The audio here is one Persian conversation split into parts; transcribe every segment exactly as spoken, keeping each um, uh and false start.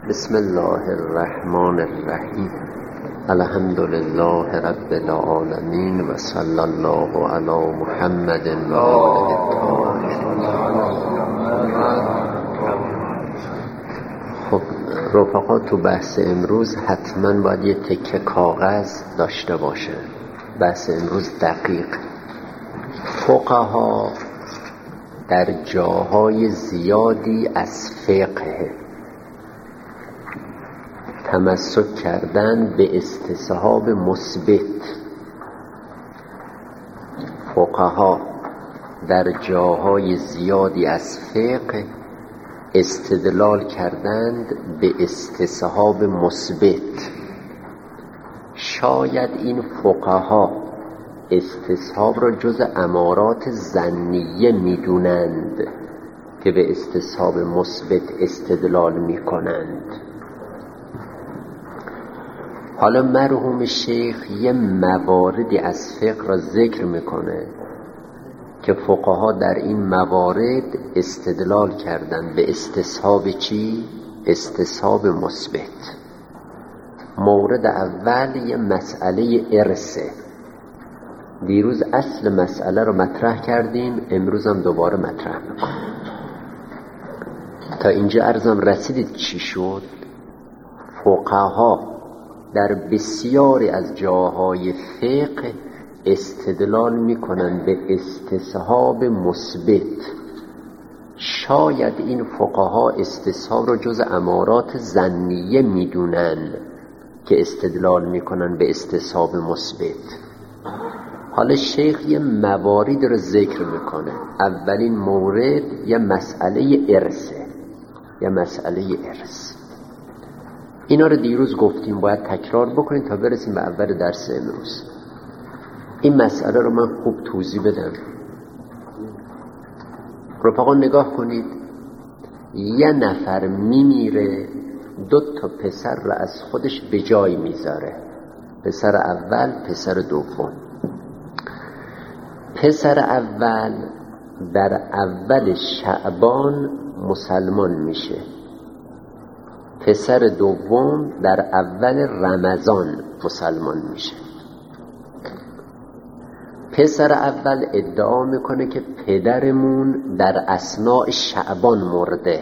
بسم الله الرحمن الرحیم. الحمد لله رب العالمین و صلی الله علی محمد و آله الطاهرین. خب رفقا، تو بحث امروز حتما باید یه تکه کاغذ داشته باشه. بحث امروز دقیق. فقها در جاهای زیادی از فقه تمسک کردن به استصحاب مثبت. فقها در جاهای زیادی از فقه استدلال کردند به استصحاب مثبت. شاید این فقها استصحاب را جز امارات ظنیه میدونند که به استصحاب مثبت استدلال میکنند. حالا مرحوم شیخ یه مواردی از فقه را ذکر میکنه که فقها در این موارد استدلال کردن به استصحاب چی؟ استصحاب مثبت. مورد اول یه مسئله ارثه. دیروز اصل مسئله رو مطرح کردیم، امروز هم دوباره مطرح میکنیم. تا اینجا عرضم رسیدید چی شد؟ فقها در بسیاری از جاهای فقه استدلال میکنن به استصحاب مثبت. شاید این فقها استصحاب رو جز امارات ظنیه میدونن که استدلال میکنن به استصحاب مثبت. حالا شیخ یه مواردی رو ذکر میکنه. اولین مورد یه مسئله ارثه، یه مسئله ارث. اینا رو دیروز گفتیم، باید تکرار بکنیم تا برسیم به اول درس امروز. این مسئله رو من خوب توضیح بدم. رفقا نگاه کنید، یه نفر میمیره، دو تا پسر رو از خودش به جای میذاره. پسر اول، پسر دوم. پسر اول در اول شعبان مسلمان میشه. پسر دوم در اول رمضان مسلمان میشه. پسر اول ادعا میکنه که پدرمون در اثناء شعبان مرده.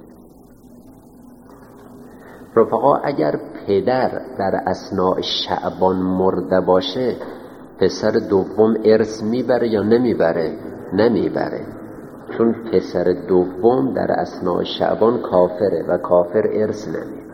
رفقا اگر پدر در اثناء شعبان مرده باشه، پسر دوم ارث میبره یا نمیبره؟ نمیبره، چون پسر دوم در اثناء شعبان کافره و کافر ارث نمیبره.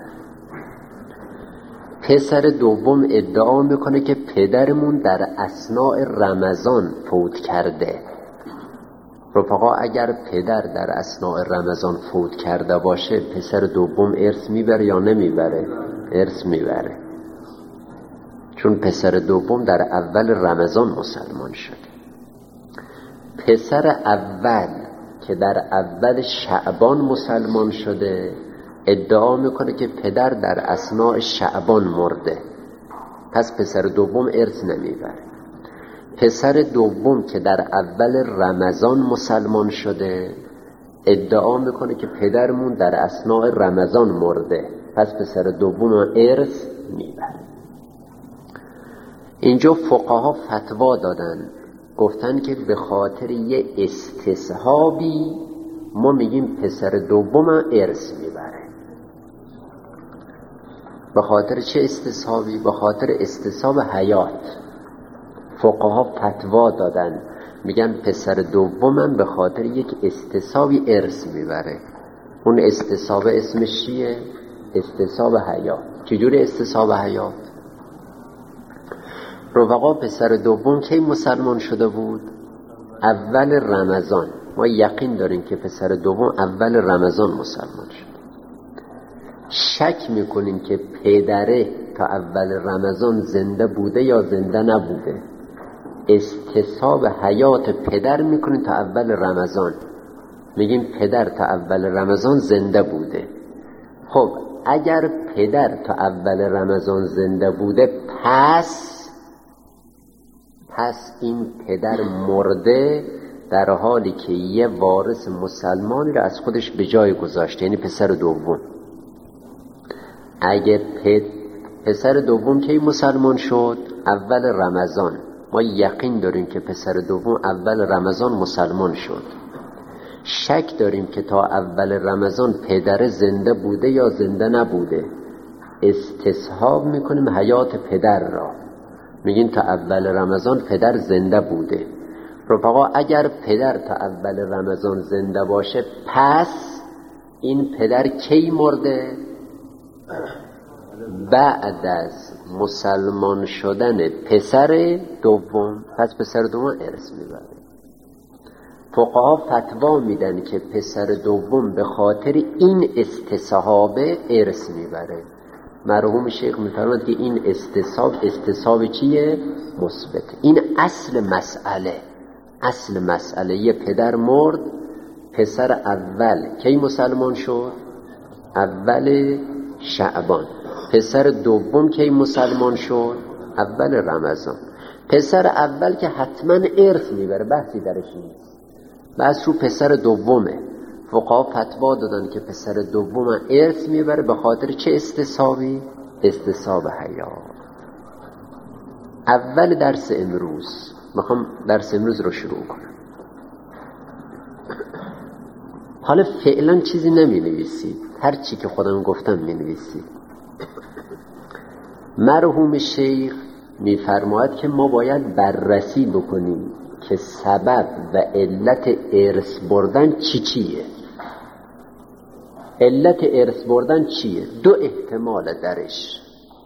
پسر دوم ادعا میکنه که پدرمون در اثناء رمضان فوت کرده. رفقا اگر پدر در اثناء رمضان فوت کرده باشه، پسر دوم ارث میبره یا نمیبره؟ ارث میبره، چون پسر دوم در اول رمضان مسلمان شده. پسر اول که در اول شعبان مسلمان شده ادعا میکنه که پدر در اثناء شعبان مرده، پس پسر دوم ارث نمیبره. پسر دوم که در اول رمضان مسلمان شده ادعا میکنه که پدرمون در اثناء رمضان مرده، پس پسر دوم ارث میبره. اینجا فقها فتوا دادن، گفتن که به خاطر یه استصحابی ما میگیم پسر دوم ارث میبره. به خاطر چه استصحابی؟ به خاطر استصحاب حیات. فقها فتوا دادن، میگن پسر دومم به خاطر یک استصحابی ارث میبره. اون استصحاب اسمش چیه؟ استصحاب حیات. چجوری استصحاب حیات؟ رفقا پسر دوم کی مسلمان شده بود؟ اول رمضان. ما یقین داریم که پسر دوم اول رمضان مسلمان شد. شک میکنیم که پدره تا اول رمضان زنده بوده یا زنده نبوده. استصحاب حیات پدر میکنیم تا اول رمضان، میگیم پدر تا اول رمضان زنده بوده. خب اگر پدر تا اول رمضان زنده بوده، پس پس این پدر مرده در حالی که یه وارث مسلمانی را از خودش به جای گذاشته، یعنی پسر دوم. اگه پسر دوم کی مسلمان شد؟ اول رمضان. ما یقین داریم که پسر دوم اول رمضان مسلمان شد. شک داریم که تا اول رمضان پدر زنده بوده یا زنده نبوده. استصحاب میکنیم حیات پدر را، میگیم تا اول رمضان پدر زنده بوده. رفقا اگر پدر تا اول رمضان زنده باشه، پس این پدر کی مرده؟ بعد از مسلمان شدن پسر دوم. پس پسر دوم ارث میبره. فقها فتوا میدن که پسر دوم به خاطر این استصحابه ارث میبره. مرحوم شیخ میفرماید که این استصحاب استصحاب چیه؟ مثبت. این اصل مسئله. اصل مسئله یه پدر مرد، پسر اول کی مسلمان شد؟ اول شعبان. پسر دوم کی مسلمان شد؟ اول رمضان. پسر اول که حتما ارث میبره، بحثی درش نیست. بس رو پسر دومه. فقها فتوا دادن که پسر دوم ارث میبره به خاطر چه استصحابی؟ استصحاب حیات. اول درس امروز میخوام درس امروز رو شروع کنم. حالا فعلا چیزی نمی نویسید، هر چی که خودم گفتم می نویسید. مرحوم شیخ میفرماید که ما باید بررسی بکنیم که سبب و علت ارث بردن چی چیه. علت ارث بردن چیه؟ دو احتمال درش،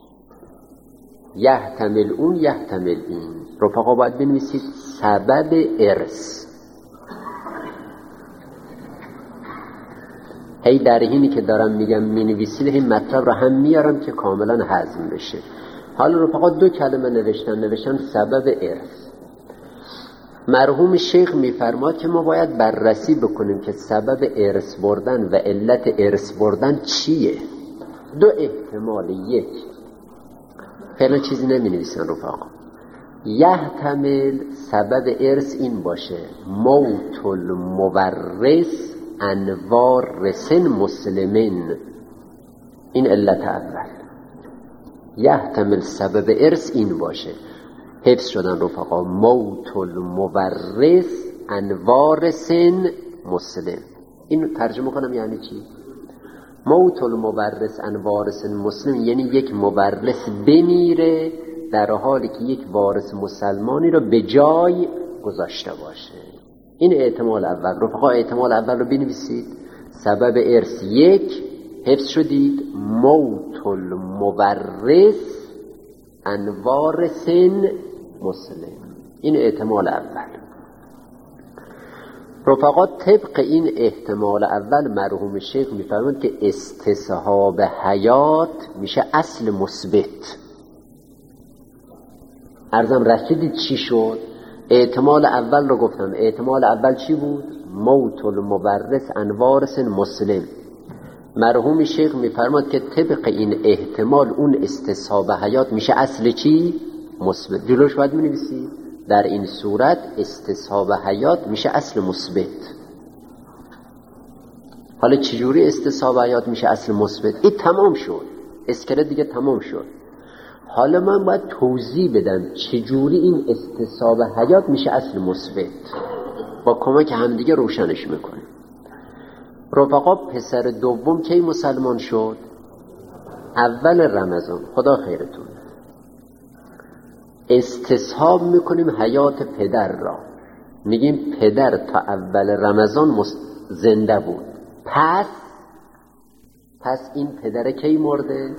یحتمل اون یحتمل این. رفقا باید بنویسید سبب ارث. هی در اینی که دارم میگم مینویسید، هی مطلب رو هم میارم که کاملا هضم بشه. حالا رفقا دو کلمه نوشتن نوشتن سبب ارث. مرحوم شیخ میفرماد که ما باید بررسی بکنیم که سبب ارث بردن و علت ارث بردن چیه. دو احتمال، یک فعلا چیزی نمی نویسن رفقا. یحتمل سبب ارث این باشه موت المورث انوارث مسلمین. این علت اول. یحتمل سبب ارث این باشه، حفظ شدن رفقا، موت المورث انوارث مسلم. این ترجمه کنم یعنی چی؟ موت المورث انوارث مسلم یعنی یک مورث بمیره در حالی که یک وارث مسلمانی رو به جای گذاشته باشه. این احتمال اول. رفقا احتمال اول رو بنویسید. سبب ارث یک، حفظ شدید، موت المورث انوارث مسلم. این احتمال اول. رفقا طبق این احتمال اول مرحوم شیخ میفرماید که استصحاب حیات میشه اصل مثبت. عرضم رسیدید چی شد؟ احتمال اول رو گفتم. احتمال اول چی بود؟ موت المورث انوارث مسلم. مرحوم شیخ میفرماد که طبق این احتمال اون استصحاب حیات میشه اصل چی؟ مثبت. جلوش باید می‌نویسید در این صورت استصحاب حیات میشه اصل مثبت. حالا چجوری استصحاب حیات میشه اصل مثبت؟ این تمام شد، اسکلت دیگه تمام شد. حالا من باید توضیح بدم چجوری این استصحاب حیات میشه اصل مثبت. با کمک هم دیگه روشنش میکنیم. رفقا پسر دوم کی مسلمان شد؟ اول رمضان. خدا خیرتون. استصحاب میکنیم حیات پدر را، میگیم پدر تا اول رمضان زنده بود. پس پس این پدر کی مرده؟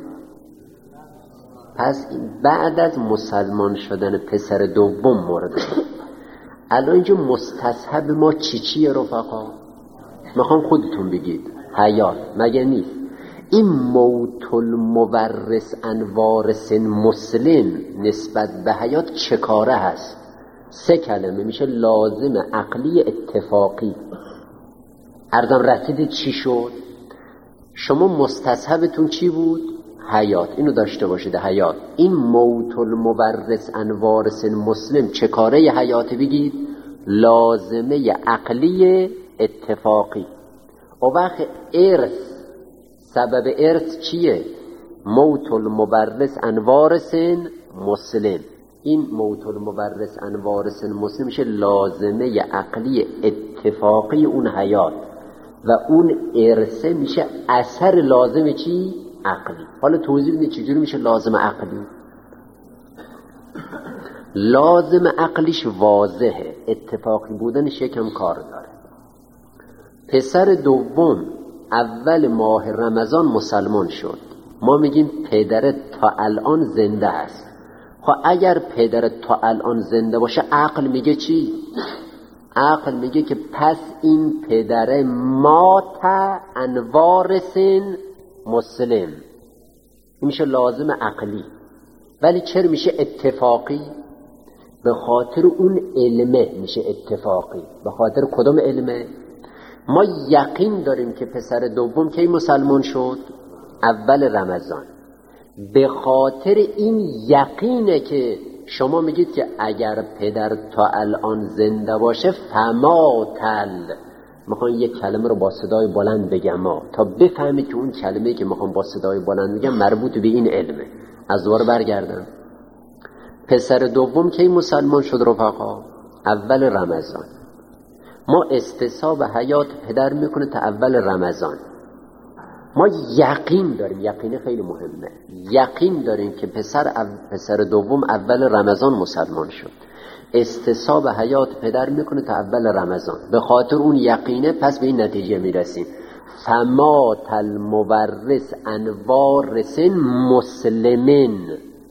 پس این بعد از مسلمان شدن پسر دوم مرده. الان اینجا مستصحب ما چی چیه رفقا؟ میخوام خودتون بگید. حیات مگه نیست؟ این موت المورث انوارث مسلم نسبت به حیات چه کاره هست؟ سه کلمه میشه لازم عقلی اتفاقی. عرضم رسیدید چی شد؟ شما مستصحبتون چی بود؟ حیات. اینو داشته باشید. حیات. این موت المورث انوارث مسلم چه کاره حیات بگید؟ لازمه عقلی اتفاقی. و وقت ارث، سبب ارث چیه؟ موت المبرس عن وارث مسلم. این موت المبرس عن وارث مسلم میشه لازمه عقلی اتفاقی اون حیات و اون ارثه میشه اثر لازم چی؟ عقلی. حالا توضیح بدید چجوری میشه لازم عقلی؟ لازم عقلیش واضحه، اتفاقی بودنش یکم کار داره. پسر دوم اول ماه رمضان مسلمان شد، ما میگیم پدرت تا الان زنده است. خب اگر پدرت تا الان زنده باشه عقل میگه چی؟ عقل میگه که پس این پدر مات عن وارث مسلم. این میشه لازم عقلی. ولی چرا میشه اتفاقی؟ به خاطر اون علمه میشه اتفاقی. به خاطر کدوم علمه؟ ما یقین داریم که پسر دوم کی مسلمان شد؟ اول رمضان. به خاطر این یقینه که شما میگید که اگر پدر تا الان زنده باشه فماتل. میخوام یک کلمه رو با صدای بلند بگم ما تا بفهمید که اون کلمه که میخوام با صدای بلند بگم مربوط به این علمه. از دوباره برگردم. پسر دوم کی مسلمان شد رفقا؟ اول رمضان. ما استصحاب حیات پدر میکنه تا اول رمضان. ما یقین داریم، یقین خیلی مهمه، یقین داریم که پسر او... پسر دوم اول رمضان مسلمان شد. استصحاب حیات پدر میکنه تا اول رمضان. به خاطر اون یقینه پس به این نتیجه میرسیم فمات المورث عن وارث مسلمین.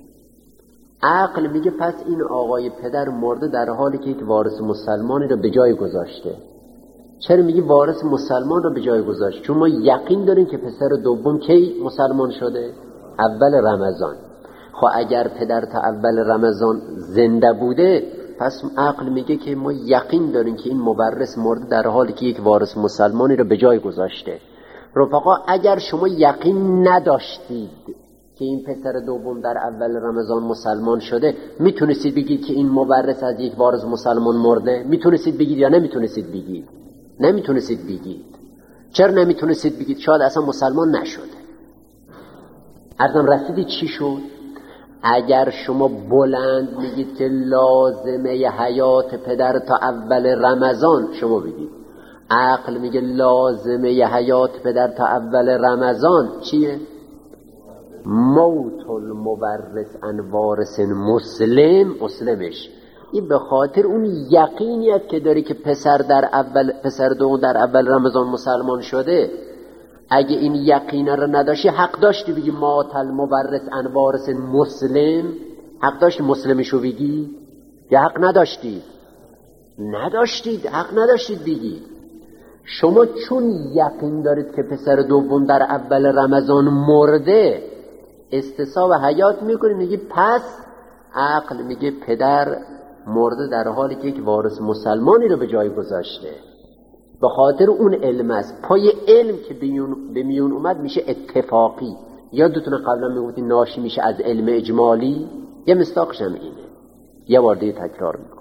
عقل میگه پس این آقای پدر مرده در حالی که یک وارث مسلمانی رو به جای گذاشته. چرا میگی وارث مسلمان رو به جای گذاشت؟ چون ما یقین داریم که پسر دوم کی مسلمان شده؟ اول رمضان. خب اگر پدر تا اول رمضان زنده بوده پس عقل میگه که ما یقین داریم که این مورث مرده در حالی که یک وارث مسلمانی رو به جای گذاشته. رفقا اگر شما یقین نداشتید که این پسر دوم در اول رمضان مسلمان شده، میتونستید بگید که این مورث از یک وارث مسلمان مرده؟ میتونستید بگید یا نمیتونستید بگید؟ نمیتونستید بگید. چرا نمیتونستید بگید؟ شاید اصلا مسلمان نشده. ارزم رسیدید چی شد؟ اگر شما بلند میگید که لازمه حیات پدر تا اول رمضان، شما بگید. عقل میگه لازمه حیات پدر تا اول رمضان چیه؟ موت المورث عن وارث مسلم. مسلمش این به خاطر اون یقینیت که داری که پسر در اول پسر دوم در اول رمضان مسلمان شده. اگه این یقینه رو نداشتی حق داشتی بگی مات المورث عن وارث مسلم؟ حق داشتی مسلمشو بگی یا حق نداشتی؟ نداشتید، حق نداشتید بگی. شما چون یقین دارید که پسر دوم در اول رمضان مرده استصحاب حیات میکنی، میگی پس عقل میگه پدر مرده در حالی که یک وارث مسلمانی رو به جای گذاشته. به خاطر اون علم است. پای علم که به میون اومد میشه اتفاقی. یادتونه قبلا میگفتیم ناشی میشه از علم اجمالی؟ یه مصداقش هم اینه. یه بار دیگه تکرار میکنم.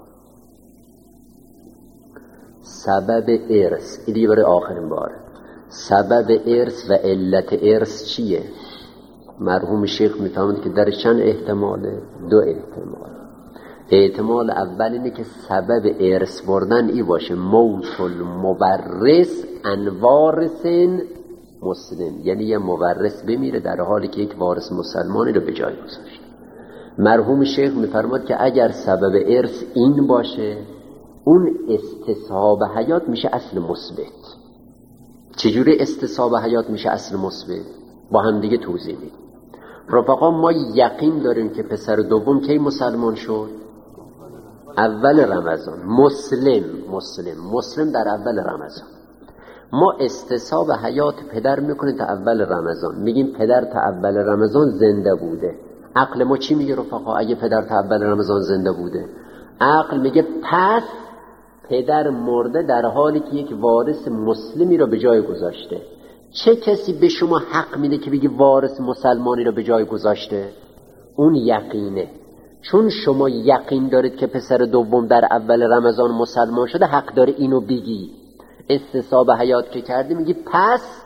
سبب ارث، این دیگه برای آخرین باره. سبب ارث و علت ارث چیه؟ مرحوم شیخ میفهمند که در چند احتماله؟ دو احتمال. احتمال اول اینه که سبب ارث بردن ای باشه موت المورث عن وارث مسلم، یعنی یه مورث بمیره در حالی که یک وارث مسلمانی رو به جای گذاشت. مرحوم شیخ میفرماد که اگر سبب ارث این باشه اون استصحاب حیات میشه اصل مثبت. چجوری استصحاب حیات میشه اصل مثبت؟ با هم دیگه توضیح میدیم. رفقا ما یقین داریم که پسر دوم کی مسلمان شد؟ اول رمضان. مسلم مسلم مسلم در اول رمضان. ما استصحاب حیات پدر میکنیم تا اول رمضان. میگیم پدر تا اول رمضان زنده بوده. عقل ما چی میگه رفقا اگه پدر تا اول رمضان زنده بوده؟ عقل میگه پس پدر مرده در حالی که یک وارث مسلمی رو به جای گذاشته. چه کسی به شما حق میده که بگی وارث مسلمانی رو به جای گذاشته؟ اون یقینه. چون شما یقین دارید که پسر دوم در اول رمضان مسلمان شده، حق داره اینو بگی. استصحاب حیات که کردی میگی پس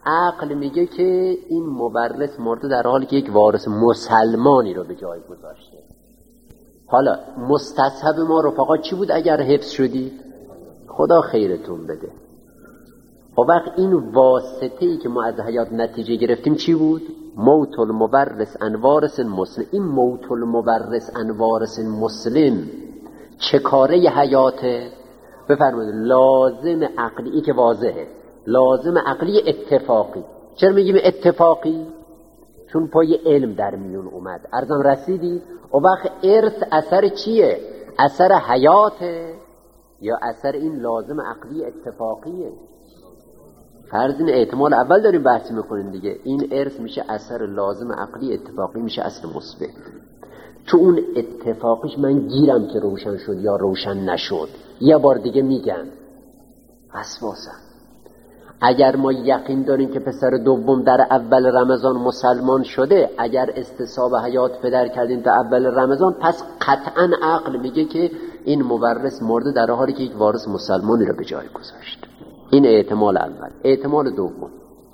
عقل میگه که این مورث مرده در حالی که یک وارث مسلمانی رو به جای گذاشته. حالا مستصحب ما رفقا چی بود اگر حفظ شدید؟ خدا خیرتون بده. خب وقت این واسطه‌ای که ما از حیات نتیجه گرفتیم چی بود؟ موت المورث عن وارث مسلم. این موت المورث عن وارث مسلم چه کاره حیاته؟ بفرمایید لازم عقلی، ای که واضحه، لازم عقلی اتفاقی. چرا میگیم اتفاقی؟ چون پای علم در میون اومد. عرضم رسیدی؟ و وقت ارث اثر چیه؟ اثر حیاته یا اثر این لازم عقلی اتفاقیه؟ فرض این احتمال اول داریم بحث میکنیم دیگه. این ارث میشه اثر لازم عقلی اتفاقی، میشه اصل مثبت. تو اون اتفاقیش من گیرم که روشن شد یا روشن نشد. یه بار دیگه میگم وسواسه. اگر ما یقین داریم که پسر دوم در اول رمضان مسلمان شده، اگر استصحاب حیات پدر کردیم تا اول رمضان، پس قطعا عقل میگه که این مورث مرده در حالی که یک وارث مسلمانی رو به جای گذاشت. این احتمال اول. احتمال دوم،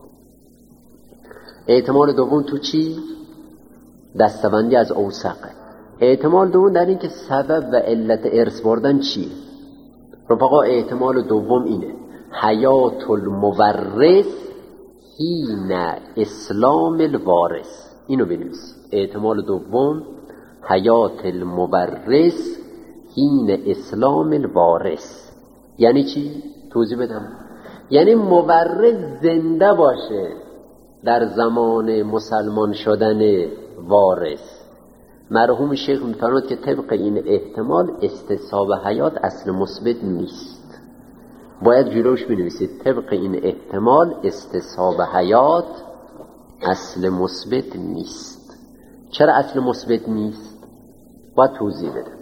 احتمال دوم تو چی؟ دستبندی از اوثقه. احتمال دوم در این که سبب و علت ارث بردن چی؟ رفقا احتمال دوم اینه: حیات المورث حین اسلام الوارث. اینو بنویسید. احتمال دوم حیات المورث حین اسلام الوارث. یعنی چی؟ توضیح بدم. یعنی مورث زنده باشه در زمان مسلمان شدن وارث. مرحوم شیخ میفرماد که طبق این احتمال استصحاب حیات اصل مثبت نیست. باید جلوش بنویسید طبق این احتمال استصحاب حیات اصل مثبت نیست. چرا اصل مثبت نیست؟ باید توضیح بدم.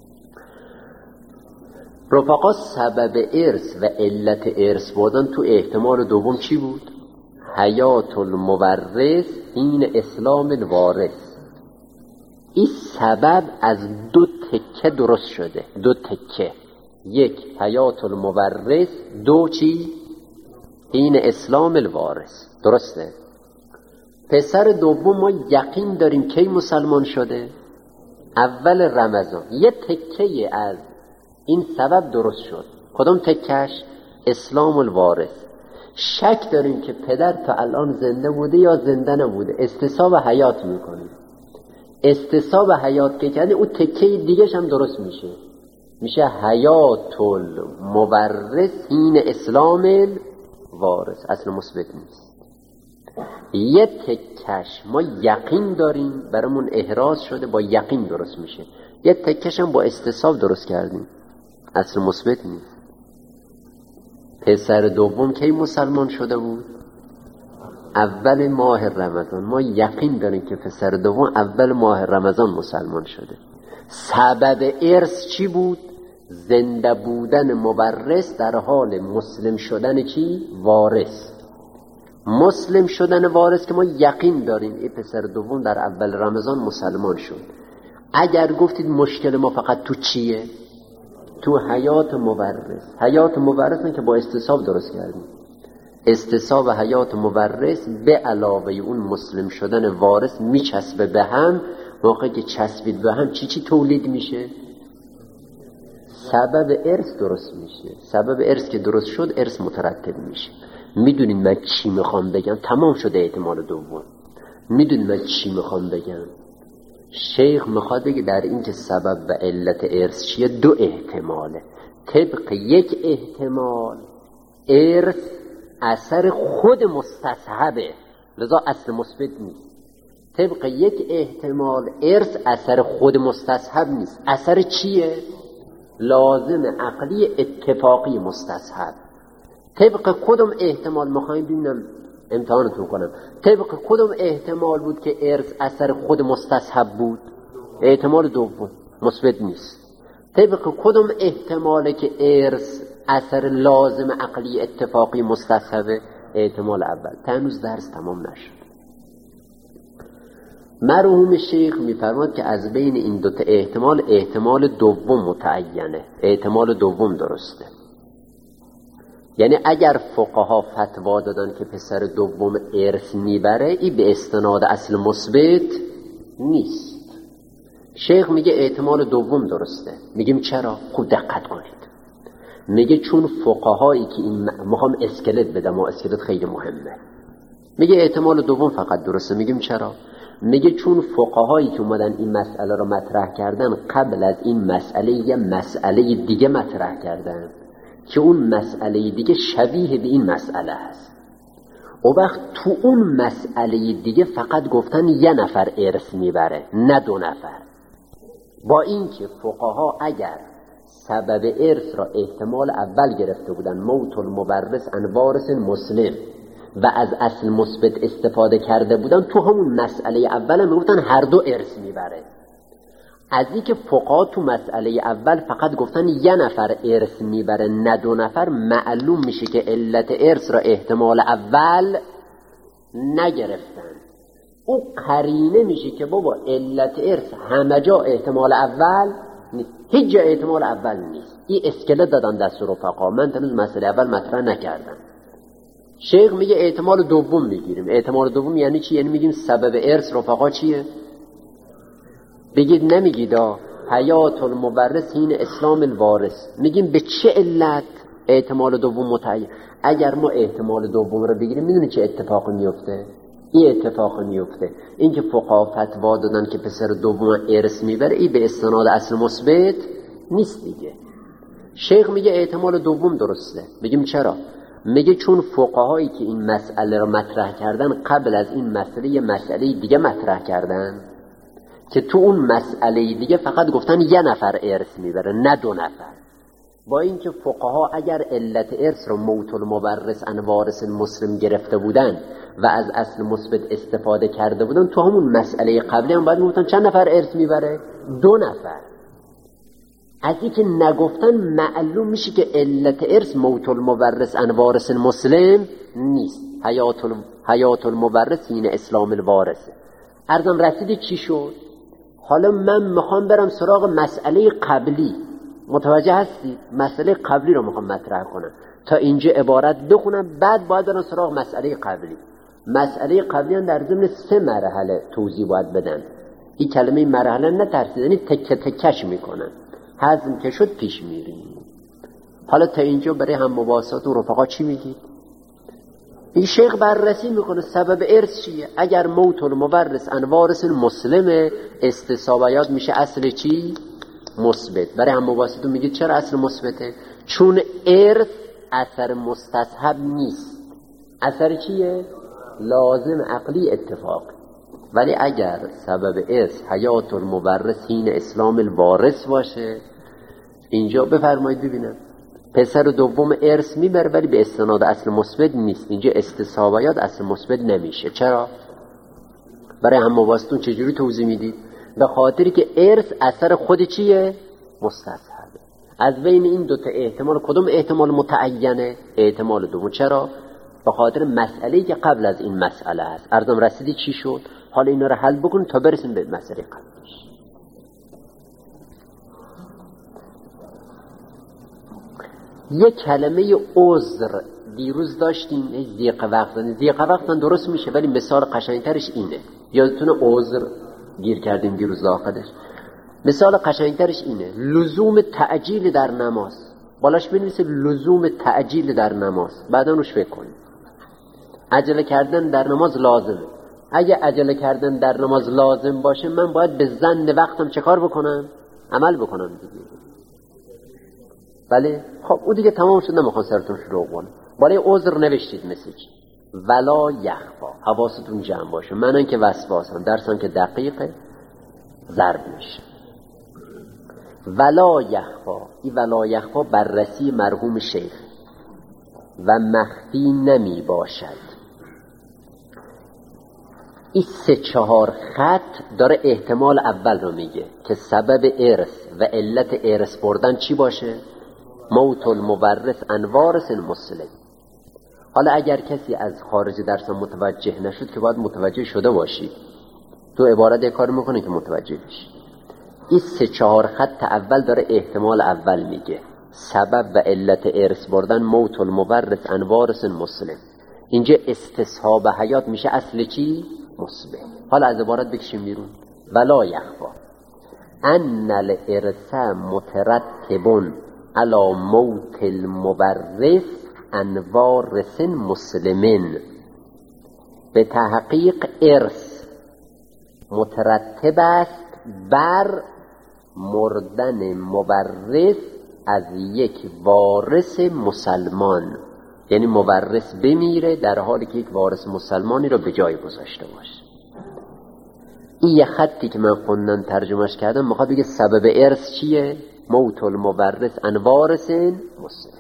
رفقا سبب ارث و علت ارث بودن تو احتمال دوم چی بود؟ حیات المورث حین اسلام الوارث. این سبب از دو تکه درست شده. دو تکه. یک حیات المورث، دو چی؟ حین اسلام الوارث. درسته؟ پسر دوم ما یقین داریم کی مسلمان شده؟ اول رمضان. یه تکه از این سبب درست شد. کدوم تکش؟ اسلام الوارث. شک داریم که پدر تا الان زنده بوده یا زنده نبوده. استصحاب حیات میکنیم. استصحاب حیات که کنی اون تکه دیگهش هم درست میشه. میشه حیات المورث حین اسلام الوارث. اصل مثبت نیست. یه تکش ما یقین داریم برامون احراز شده، با یقین درست میشه. یه تکش هم با استصحاب درست کردیم. اصل مثبت نیست. پسر دوم کی مسلمان شده بود؟ اول ماه رمضان. ما یقین داریم که پسر دوم اول ماه رمضان مسلمان شده. سبب ارث چی بود؟ زنده بودن مورث در حال مسلم شدن چی؟ وارث. مسلم شدن وارث که ما یقین داریم این پسر دوم در اول رمضان مسلمان شد. اگر گفتید مشکل ما فقط تو چیه؟ تو حیات مورث. حیات مورث که با استصحاب درست کردیم. استصحاب حیات مورث به علاوه اون مسلم شدن وارث میچسبه به هم. موقعی که چسبید به هم چی چی تولید میشه؟ سبب ارث درست میشه. سبب ارث که درست شد ارث مترتب میشه. میدونین من چی میخوام بگم؟ تمام شده احتمال دوم. میدونین من چی میخوام بگم؟ شیخ میخواد بگه در این که سبب و علت ارث چیه؟ دو احتماله. طبق یک احتمال ارث اثر خود مستصحبه، لذا اصل مثبت نیست. طبق یک احتمال ارث اثر خود مستصحب نیست. اثر چیه؟ لازم عقلی اتفاقی مستصحب. طبق کدوم احتمال میخوایم ببینم امتحانتون کنم. طبق کدوم احتمال بود که ارث اثر خود مستصحب بود؟ احتمال دوم مثبت نیست. طبق کدوم احتماله که ارث اثر لازم عقلی اتفاقی مستصحبه؟ احتمال اول. هنوز درس تمام نشد. مرحوم شیخ میفرماد که از بین این دو تا احتمال احتمال دوم متعینه. احتمال دوم درسته. یعنی اگر فقها فتوا دادن که پسر دوم ارث میبره، این به استناد اصل مثبت نیست. شیخ میگه احتمال دوم درسته. میگیم چرا؟ خوب دقت کنید. میگه چون فقهایی که این م... میخوام اسکلت بدم و اسکلت خیلی مهمه. میگه احتمال دوم فقط درسته. میگیم چرا؟ میگه چون فقهایی که اومدن این مسئله رو مطرح کردن قبل از این مسئله یه مسئله دیگه مطرح کردن که اون مسئله دیگه شبیه به این مسئله است. و وقت تو اون مسئله دیگه فقط گفتن یه نفر ارث میبره، نه دو نفر. با اینکه فقها اگر سبب ارث را احتمال اول گرفته بودن، موت المورث عن وارث مسلم، و از اصل مثبت استفاده کرده بودن، تو همون مسئله اول میگفتن هر دو ارث میبره. از اینکه فقها تو مسئله اول فقط گفتن یه نفر ارث میبره نه دو نفر، معلوم میشه که علت ارث را احتمال اول نگرفتن. او قرینه میشه که بابا علت ارث همه جا احتمال اول نیست، هیچ جا احتمال اول نیست. این اسکلت دادن دست رفقا. من تنوز مسئله اول مطرح نکردم. شیخ میگه احتمال دوم میگیریم. احتمال دوم یعنی چی؟ یعنی میگیم سبب ارث رفقا چیه؟ بگید نمیگید حیات المورث حین اسلام الوارث. میگیم به چه علت احتمال دوم متعین؟ اگر ما احتمال دوم رو بگیریم میدونی چه اتفاقی میفته؟ این اتفاقی میفته این که فقها فتوا دادن که پسر دوم ارث میبره، این به استناد اصل مثبت نیست دیگه. شیخ میگه احتمال دوم درسته. میگیم چرا؟ میگه چون فقهایی که این مسئله رو مطرح کردن قبل از این مسئله یه مسئله دیگه مطرح کردن که تو اون مسئله دیگه فقط گفتن یه نفر ارث میبره نه دو نفر. با اینکه فقها اگر علت ارث رو موت المورث عن وارث مسلم گرفته بودن و از اصل مثبت استفاده کرده بودن، تو همون مسئله قبلی هم باید میگفتن چند نفر ارث میبره؟ دو نفر. از اینکه نگفتن معلوم میشه که علت ارث موت المورث عن وارث مسلم نیست، حیات الم... حیات المورث حین اسلام الوارث. عرضم رسیدی چی شد؟ حالا من میخوام برم سراغ مسئله قبلی. متوجه هستی؟ مسئله قبلی رو میخوام مطرح کنم. تا اینجا عبارت بخونم، بعد باید برم سراغ مسئله قبلی. مسئله قبلی هم در ضمن سه مرحله توضیح باید بدن. این کلمه مرحله نترسیدنی تکه تکش میکنن. هضم که شد پیش میریم. حالا تا اینجا برای هم مباحثات و رفقا چی میگید؟ این شیخ بررسی میکنه سبب ارث چیه. اگر موت المورث عن وارث مسلم، استصابیات میشه اصل چی؟ مثبت. برای هم مباحثتون میگید چرا اصل مثبته؟ چون ارث اثر مستصحب نیست. اثر چیه؟ لازم عقلی اتفاق. ولی اگر سبب ارث حیات المورث حین اسلام الوارث باشه، اینجا بفرمایید ببینم پسر دوم ارث میبره ولی به استناد اصل مثبت نیست. اینجا استصحابیات اصل مثبت نمیشه. چرا؟ برای هم مباحثتون چجوری توضیح میدید؟ به خاطری که ارث اثر خود چیه؟ مستصحبه. از بین این دوتا احتمال کدوم احتمال متعینه؟ احتمال دوم. چرا؟ به خاطر مسئله‌ای که قبل از این مسئله است. عرضم رسیدی چی شد؟ حالا اینا رو حل بکن تا برسیم به مسئله قبلش. یک کلمه عذر دیروز داشتیم، ضیق وقت. ضیق وقت درست میشه ولی مثال قشنگترش اینه. یادتونه عذر گیر کردیم دیروز آخرش. مثال قشنگترش اینه، لزوم تعجیل در نماز. بالاش بنویسه لزوم تعجیل در نماز، بعدا روش فکر کنید. عجله کردن در نماز لازمه. اگه عجله کردن در نماز لازم باشه، من باید به ظن وقتم چه کار بکنم؟ عمل بکنم دیگه. بله؟ خب او دیگه تمام شد، نمیخوام سرتون شروع کنم. برای عذر نوشتید مثل چی؟ ولا یخفا. حواستون جمع باشه. منن که وسواسم، درسم که دقیقه ضرب میشه. ولا یخفا. این ولا یخفا بررسی مرحوم شیخ. و مخفی نمی باشد. این سه چهار خط داره احتمال اول رو میگه که سبب ارث و علت ارث بردن چی باشه؟ موت المورث عن وارث مسلم. حالا اگر کسی از خارج درس متوجه نشد که باید متوجه شده باشی. تو عبارت کار میکنه که متوجه بشی. این سه چهار خط اول داره احتمال اول میگه. سبب و علت ارث بردن موت المورث عن وارث مسلم. اینجا استصحاب حیات میشه اصل چی؟ مسلم. حالا از عبارت بکشیم بیرون. ولا یخفا ان الارث مترتب علی موت المورث عن وارث مسلم. به تحقیق ارث مترتب است بر مردن مورث از یک وارث مسلمان، یعنی مورث بمیره در حالی که یک وارث مسلمانی رو به جای گذاشته باشه. این یه خطی که من خوندن ترجمهش کردم میخواد بگه سبب ارث چیه؟ موت المورث عن وارث مسلم.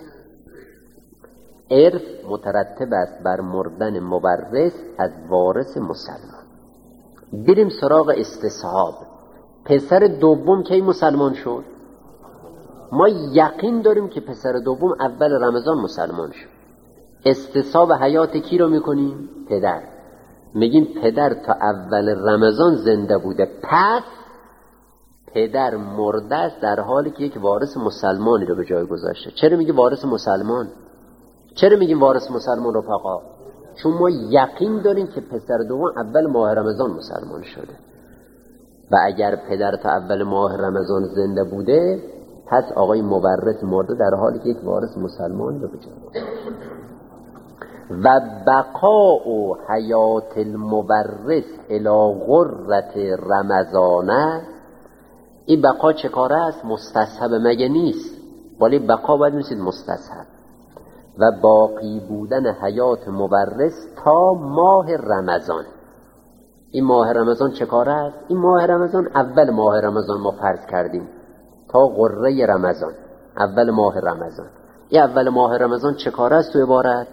ارث مترتب است بر مردن مورث از وارث مسلمان. بریم سراغ استصحاب. پسر دوم کی مسلمان شد؟ ما یقین داریم که پسر دوم اول رمضان مسلمان شد. استصحاب حیات کی رو میکنیم؟ پدر. میگیم پدر تا اول رمضان زنده بوده، پس پدر مرده است در حالی که یک وارث مسلمانی رو به جای گذاشته. چرا میگه وارث مسلمان؟ چرا میگیم وارث مسلمان رفقا؟ چون ما یقین داریم که پسر دوم اول ماه رمضان مسلمان شده و اگر پدر تا اول ماه رمضان زنده بوده پس آقای مورث مرده در حالی که یک وارث مسلمان رو به جای گذاشته. و بقاء حیات المورث الی غرة رمضان، این بقا چه کاره است؟ مستصحب مگه نیست؟ ولی بقا باید میشید مستصحب. و باقی بودن حیات مورث تا ماه رمضان. این ماه رمضان چه کاره است؟ این ماه رمضان اول ماه رمضان ما فرض کردیم تا غره رمضان، اول ماه رمضان. این اول ماه رمضان چه کاره است تو عبارت؟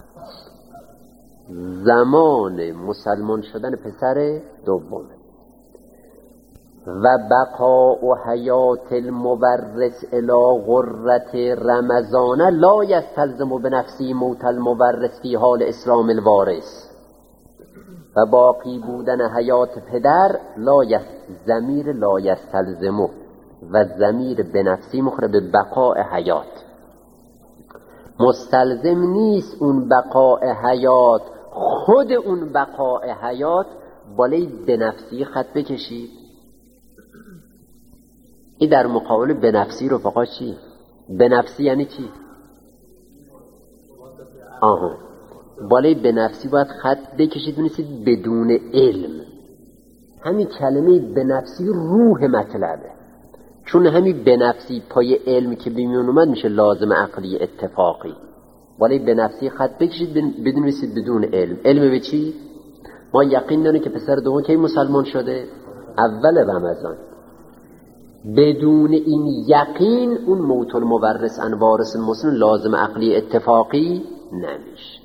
زمان مسلمان شدن پسر دوم. و بقاء حیات المورث الی غرة رمضان لا یستلزم بنفسی موت المورث فی حال اسلام الوارث. و باقی بودن حیات پدر لا یست ضمیر لا یستلزم و ضمیر بنفسی مخره به بقاء حیات. مستلزم نیست اون بقاء حیات، خود اون بقاء حیات بالای بنفسی خط بکشید. این در مقابل بنفسی رفقا چی؟ بنفسی یعنی چی؟ آها بالای بنفسی باید خط بکشید بنویسید بدون علم. همین کلمه بنفسی روح مطلبه، چون همین بنفسی پای علم که بیمیون اومد میشه لازم عقلی اتفاقی. بالای بنفسی خط بکشید بنویسید بدون علم. علم به چی؟ ما یقین داریم که پسر دوم کی مسلمان شده؟ اول رمضان. بدون این یقین اون موت المورث عن وارث مسلم لازم عقلی اتفاقی نمیشه.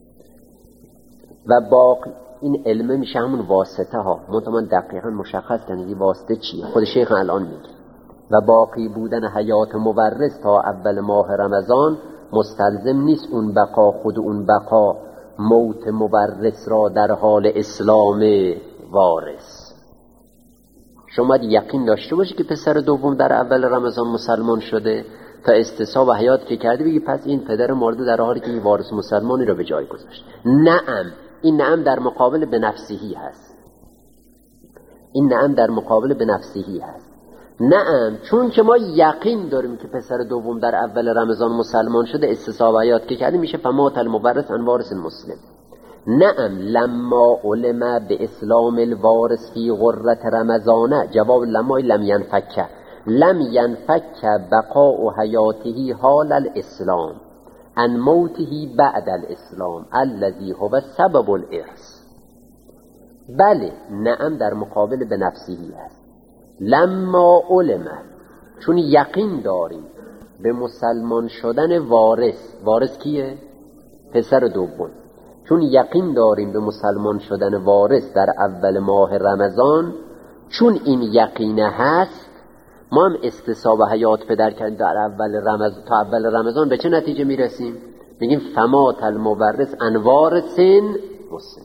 و باقی این علمه میشه همون واسطه ها، منتها دقیقا مشخص کنید واسطه چیه. خود شیخ الان میگه و باقی بودن حیات مورث تا اول ماه رمضان مستلزم نیست اون بقا، خود اون بقا موت مورث را در حال اسلام وارث. شما یقین داشته باشی که پسر دوم در اول رمضان مسلمان شده تا استصحاب حیات که کردی بگی پس این پدر مرده در حالی که این وارث مسلمانی رو به جای گذاشت. نعم، این نعم در مقابل به نفسیهی هست. این نعم در مقابل به نفسیهی هست. نعم، چون که ما یقین داریم که پسر دوم در اول رمضان مسلمان شده، استصحاب حیات که کردی میشه فمات المورث عن وارث مسلم. نعم لما علم به اسلام الوارث فی غرة رمضان، جواب لما لم ینفک لم ینفک بقاء حیاته حال الاسلام عن موته بعد الاسلام الذي هو سبب الارث. بله، نعم در مقابل به نفسیهی است. لما علم، چون یقین داریم به مسلمان شدن وارث. وارث کیه؟ پسر دوم. چون یقین داریم به مسلمان شدن وارث در اول ماه رمضان، چون این یقینه هست ما هم استصحاب حیات پدر کردیم در اول رمضان. تا اول رمضان به چه نتیجه میرسیم؟ میگیم فمات المورث عن وارث مسلم.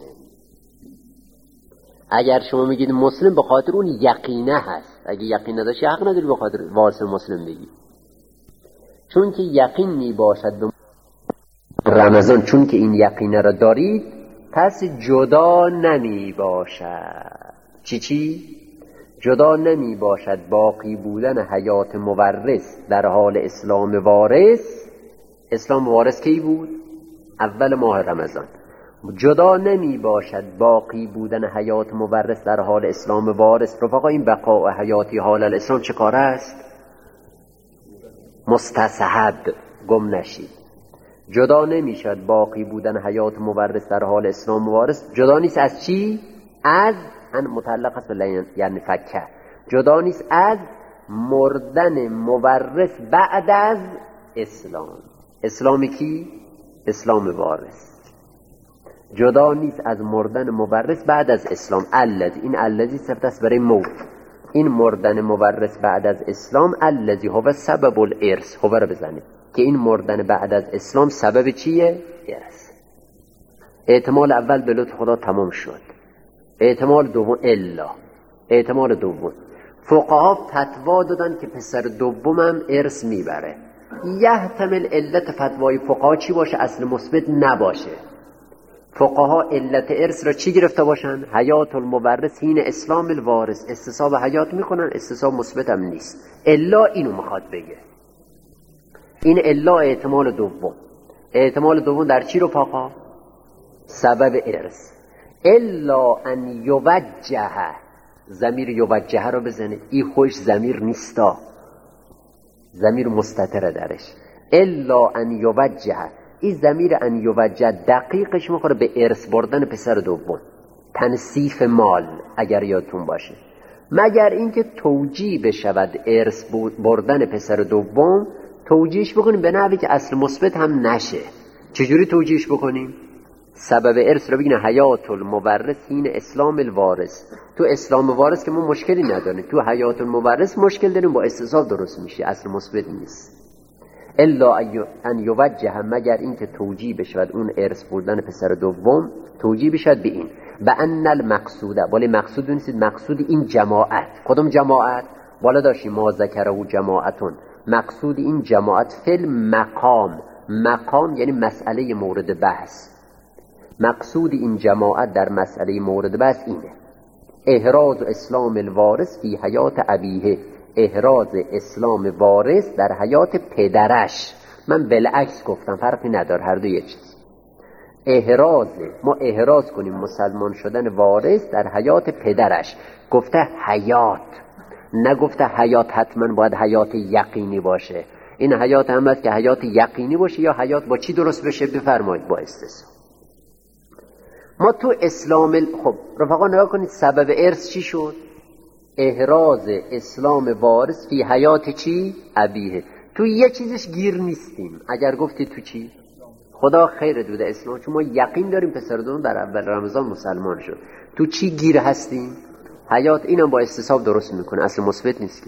اگر شما میگید مسلم به خاطر اون یقینه هست، اگه یقین نداشتی حق نداری به خاطر وارث مسلم بگی، چون که یقین می باشد به رمضان، چون که این یقین را دارید پس جدا نمی باشد. چی چی؟ جدا نمی باشد باقی بودن حیات مورث در حال اسلام وارث. اسلام وارث کی بود؟ اول ماه رمضان. جدا نمی باشد باقی بودن حیات مورث در حال اسلام وارث. رفقا این بقاء حیاتی حال الاسلام چه کار است؟ مستصحب، گم نشید. جدا نمی شد باقی بودن حیات مورث در حال اسلام وارث. جدا نیست از چی؟ از ان متعلق است به یعنی فکه. جدا نیست از مردن مورث بعد از اسلام. اسلام کی؟ اسلام وارث. جدا نیست از مردن مورث بعد از اسلام. الذی، این الذی صفت است برای موت. این مردن مورث بعد از اسلام الذی هو سبب الارث. هو رو بزنید که این مردن بعد از اسلام سبب چیه؟ ارث. احتمال اول به لطف خدا تمام شد. احتمال دوم الا. احتمال دوم فقها فتوا دادن که پسر دومم ارث میبره. یحتمل علت فتوای فقها چی باشه؟ اصل مثبت نباشه. فقها علت ارث را چی گرفته باشن؟ حیات المورث حین اسلام الوارث. استصحاب حیات میکنن، استصحاب مثبت هم نیست. الا اینو میخواد بگه. این الا احتمال دوم. احتمال دوم در چی رو فقها؟ سبب ارث. الا ان یوجه، ضمیر یوجه رو بزنید. این خوش ضمیر نیستا، ضمیر مستتره درش. الا ان یوجه، این ضمیر ان یوجه دقیقش میخوره به ارث بردن پسر دوم، تنصیف مال اگر یادتون باشه. مگر اینکه توجیه بشود ارث بردن پسر دوم، توجیهش بکنیم به نحوی که اصل مثبت هم نشه. چجوری توجیهش بکنیم؟ سبب ارث رو بگیم حیات المورث حین اسلام الوارث. تو اسلام وارث که ما مشکلی نداریم، تو حیات المورث مشکل داریم، با استصحاب درست میشه، اصل مثبت نیست. الا ان یوجه، مگر اینکه توجیه بشود اون ارث بردن پسر دوم، توجیه بشود به این به ان المقصوده. ولی مقصود نیست، مقصود این جماعت. کدوم جماعت؟ بالا داشتیم ما ذکره جماعتون. مقصود این جماعت فل مقام. مقام یعنی مسئله مورد بحث. مقصود این جماعت در مسئله مورد بحث اینه: احراز اسلام الوارث فی حیات ابیه. احراز اسلام وارث در حیات پدرش. من بالعکس گفتم، فرقی نداره، هر دو یه چیز. احراز، ما احراز کنیم مسلمان شدن وارث در حیات پدرش. گفته حیات، نگفته حیات حتما باید حیات یقینی باشه. این حیات هم هست که حیات یقینی باشه یا حیات با چی درست بشه؟ بفرمایید با استثناء. ما تو اسلام ال... خب رفقا نگاه کنید سبب ارث چی شد؟ احراز اسلام وارث فی حیات چی؟ ابیه. تو یه چیزش گیر نیستیم. اگر گفتی تو چی؟ خدا خیر دوده اسلام، چون ما یقین داریم پسر دوم در اول رمضان مسلمان شد. تو چی گیر هستیم؟ حیات. اینم با استصحاب درست میکنه، اصل مثبت نیست که.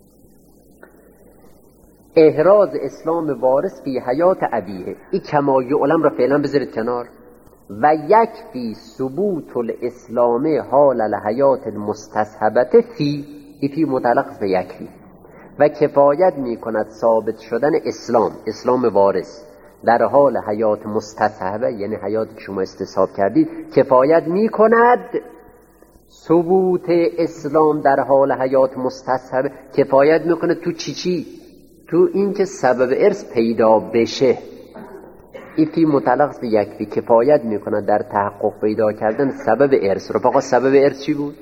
احراز اسلام وارث فی حیات ابیه. این کما یعلم را فعلا بذارید کنار. و یکفی ثبوت الاسلام حال الحیات المستصحبه فی. ای فی متعلق به یکفی. و کفایت می کند ثابت شدن اسلام، اسلام وارث در حال حیات مستصحبه، یعنی حیاتی که شما استصحاب کردید، کفایت می کند ثبوت اسلام در حال حیات مستصحبه. کفایت می کند تو چی چی؟ تو این که سبب ارث پیدا بشه. این فی متعلق به یکفی، کفایت میکنه در تحقق پیدا کردن سبب ارث. رفقا سبب ارث چی بود؟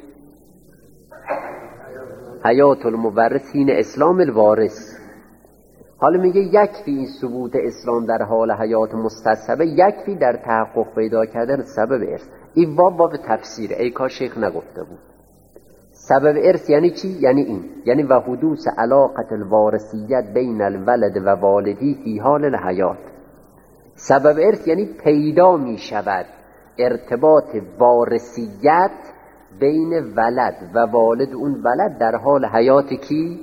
حیات المورث حین اسلام الوارث. حالا میگه یکفی این ثبوت اسلام در حال حیات مستصحبه، یکفی در تحقق پیدا کردن سبب ارث. این واو واو تفسیر، ای کاش شیخ نگفته بود. سبب ارث یعنی چی؟ یعنی این، یعنی و حدوث علاقت الوارثیت بین الولد و والدی فی حال الحیات. سبب ارث یعنی پیدا می شود ارتباط وارثیت بین ولد و والد اون ولد در حال حیات کی؟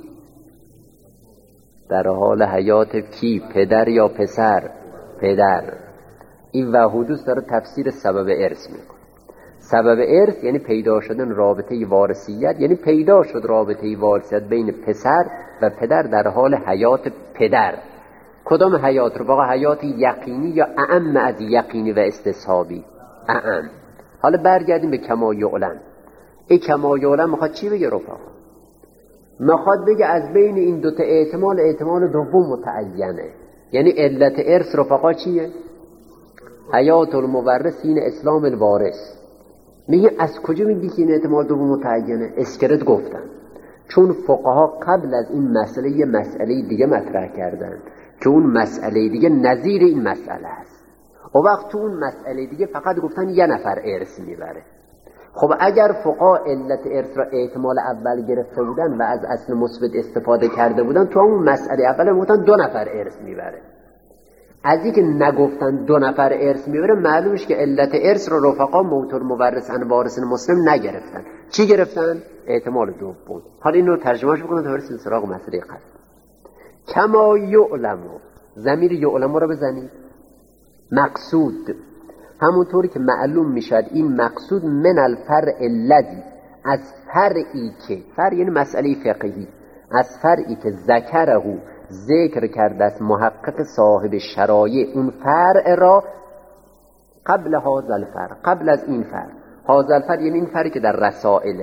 در حال حیات کی؟ پدر یا پسر؟ پدر. این و حدوث داره تفسیر سبب ارث میکنه. سبب ارث یعنی پیدا شدن رابطه وارثیت، یعنی پیدا شد رابطه وارثیت بین پسر و پدر در حال حیات پدر. کدام حیات رو؟ واقعا حیات یقینی یا اعم از یقینی و استصحابی؟ اعم. حالا برگردیم به کما یعلم. این کما یعلم میخواد چی بگه رفقا؟ میخواد بگه از بین این دوتا احتمال احتمال دوم متعینه. یعنی علت ارث رفقا چیه؟ حیات المورث این اسلام الوارث. میگه از کجا میگی که این احتمال دوم متعینه؟ اسکرت گفتن چون فقها قبل از این مسئله یه مسئله دیگه مطرح کردن که اون مسئله دیگه نظیر این مسئله است. و وقت تو اون مسئله دیگه فقط گفتن یه نفر ارث میبره. خب اگر فقها علت ارث را احتمال اول گرفته بودن و از اصل مثبت استفاده کرده بودن، تو اون مسئله اول گفتن دو نفر ارث میبره. از اینکه نگفتن دو نفر ارث میبره معلومش که علت ارث رو رفقا موت المورث ان وارث مسلم نگرفتن. چی گرفتن؟ احتمال دوم. حالا اینو ترجمهش بکنم تا برسیم سراغ مسئله قبل. کما یعلم، ضمیر یعلم رو بزنید. مقصود همونطوری که معلوم میشد این مقصود من الفرع الذی، از فرعی که، فرع یعنی مسئله فقهی، از فرعی که ذکره ذکر کرده است محقق صاحب شرایع اون فرع را قبل هذا الفرع، قبل از این فرع. هذا الفرع یعنی این فرعی که در رسائله.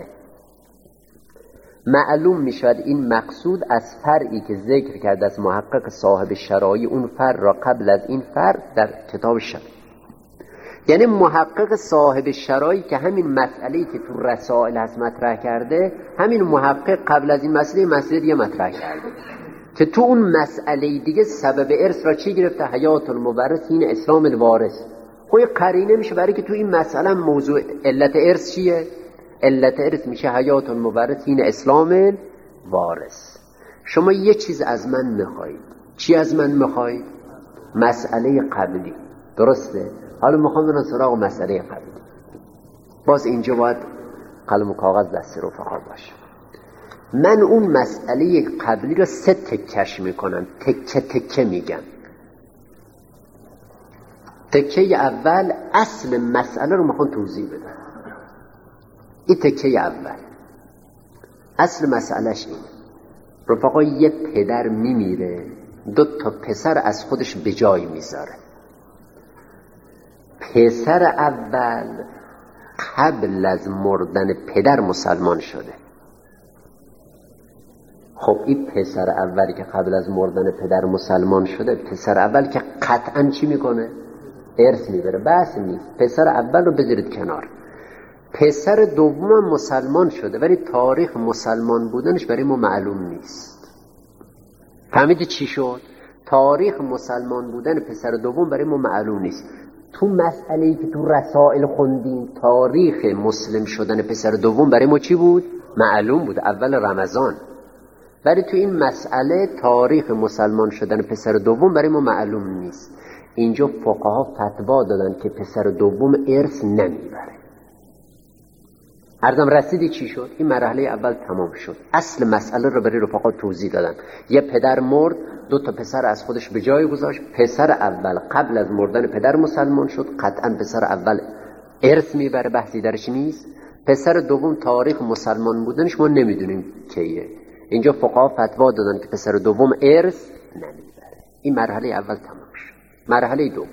معلوم میشد این مقصود از فرعی که ذکر کرده است محقق صاحب شرایع اون فرع را قبل از این فرع در کتاب شرع. یعنی محقق صاحب شرایعی که همین مسئله‌ای که تو رسائل هست مطرح کرده، همین محقق قبل از این مسئله مسئله دیگه مطرح کرده که تو اون مسئله دیگه سبب ارث را چی گرفته؟ حیات المورث این اسلام الوارث. خب قرینه میشه برای که تو این مسئله موضوع علت ارث چیه؟ علت ارث میشه حیات المورث این اسلام الوارث. شما یه چیز از من میخواید. چی از من میخواید؟ مسئله قبلی. درسته؟ حالا میخوام برم سراغ مسئله قبلی. باز اینجا باید قلم و کاغذ دست رفقا باشه. من اون مسئله قبلی رو سه تکش میکنم، تکه تکه میگم. تکه اول اصل مسئله رو میخوام توضیح بدم. این تکه اول اصل مسئلهش این: رفقا یه پدر میمیره، دو تا پسر از خودش به جای میذاره. پسر اول قبل از مردن پدر مسلمان شده. خب این پسر اولی که قبل از مردن پدر مسلمان شده، پسر اول که قطعا چی میکنه؟ ارث میبره. بس نیست، پسر اول رو بذارید کنار. پسر دوم مسلمان شده ولی تاریخ مسلمان بودنش برای ما معلوم نیست. فهمیدی چی شد؟ تاریخ مسلمان بودن پسر دوم برای ما معلوم نیست. تو مسئله‌ای که تو رسائل خوندیم تاریخ مسلم شدن پسر دوم برای ما چی بود؟ معلوم بود، اول رمضان. ولی تو این مسئله تاریخ مسلمان شدن پسر دوم برای ما معلوم نیست. اینجا فقها فتوا دادن که پسر دوم ارث نمیبره. عرضم رسیدی چی شد؟ این مرحله اول تمام شد. اصل مسئله رو برای رفقا توضیح دادن. یه پدر مرد، دو تا پسر از خودش به جای گذاشت. پسر اول قبل از مردن پدر مسلمان شد، قطعا پسر اول ارث میبره، بحثی درش نیست. پسر دوم تاریخ مسلمان بودنش ما نمیدونیم کیه. اینجا فقها فتوا دادن که پسر دوم ارث نمیبره. این مرحله اول تمام شد. مرحله دوم،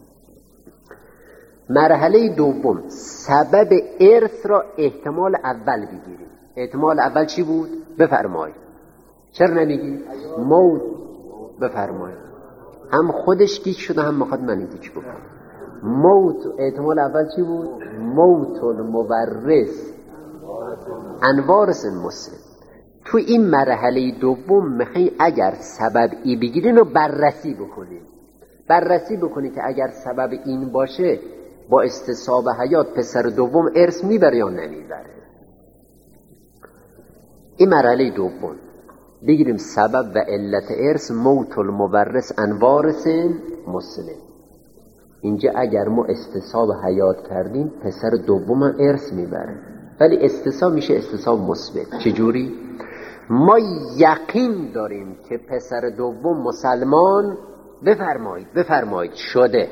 مرحله دوم سبب ارث را احتمال اول بگیریم. احتمال اول چی بود؟ بفرمایید. چرا نمیگی؟ موت. بفرمایید. هم خودش گیج شده هم میخواد من گیج بکنم. موت. احتمال اول چی بود؟ موت المورث ان وارث مسلم. تو این مرحله دوم میخوای اگر سبب ای بگیرین رو بررسی بکنین. بررسی بکنی که اگر سبب این باشه با استصحاب حیات پسر دوم ارث میبره یا نمیبره. این مرحله دوم بگیریم سبب و علت ارث موت المورث ان وارث مسلم. اینجا اگر ما استصحاب حیات کردیم پسر دوم ارث میبره، ولی استصحاب میشه استصحاب مثبت. چجوری؟ ما یقین داریم که پسر دوم مسلمان بفرمایید بفرمایید شده.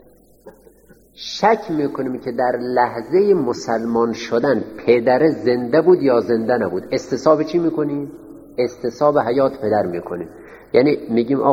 شک میکنیم که در لحظه مسلمان شدن پدر زنده بود یا زنده نبود. استصحاب چی میکنیم؟ استصحاب حیات پدر میکنیم. یعنی میگیم آقا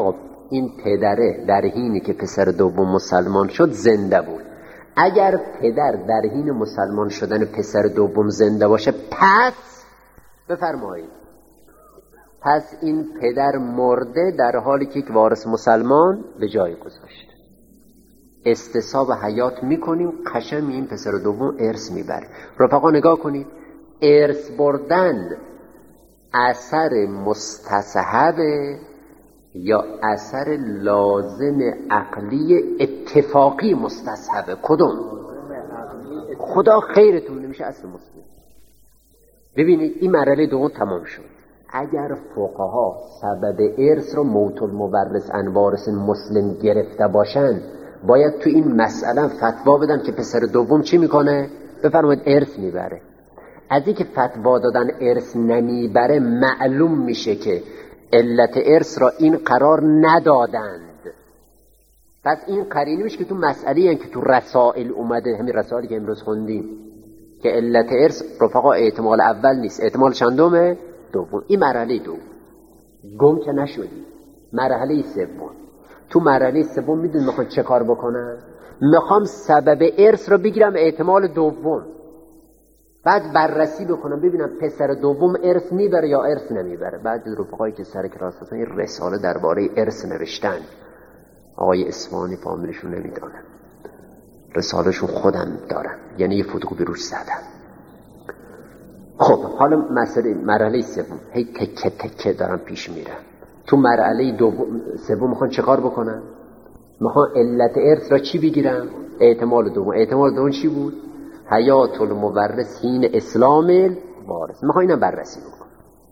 این پدره در حینی که پسر دوم مسلمان شد زنده بود. اگر پدر در حین مسلمان شدن پسر دوم زنده باشه، پس بفرمایید پس این پدر مرده در حالی که یک وارث مسلمان به جای گذاشته. استصحاب حیات میکنیم، قشنگ این پسر دوم ارث میبره. رفقا نگاه کنید، ارث بردن اثر مستصحب یا اثر لازم عقلی اتفاقی مستصحبه؟ کدوم؟ خدا خیرتون نمیشه اصل مسلم. ببینید این مرحله دوم تمام شد. اگر فقها سبب ارث رو موت المورث عن وارث مسلم گرفته باشن، باید تو این مسئله فتوا بدن که پسر دوم چی میکنه؟ بفرمایید ارث میبره. از این که فتوا دادن ارث نمیبره، معلوم میشه که علت ارث را این قرار ندادند. پس این قرینه میشه که تو مسئله این که تو رسائل اومده، همین رسائلی که امروز خوندیم، که علت ارث رفقا احتمال اول نیست، احتمال چندمه؟ دوم. این مرحله دوم گم که نشدی. مرحله سوم، تو مرحله سوم میدون میخوام چه کار بکنم؟ میخوام سبب ارث رو بگیرم احتمال دوم، بعد بررسی بکنم ببینم پسر دوم ارث میبره یا ارث نمیبره. بعد رفقایی که سر کلاس هستن این رساله درباره ارث نوشتن، آقای اصفهانی فامیلشون نمیدانم، رسالهشون خودم دارم، یعنی یه فتوکپی روش زدم. خب حالا مسئله مرحله سوم هی تکه تکه دارم پیش میرم. تو مرحله دوم سوم میخوان چه کار بکنم؟ میخوان علت ارث را چی بگیرم؟ احتمال دوم. احتمال دوم چی بود؟ حیات المورث حین اسلام الوارث. میخوام اینم بررسی بکنم.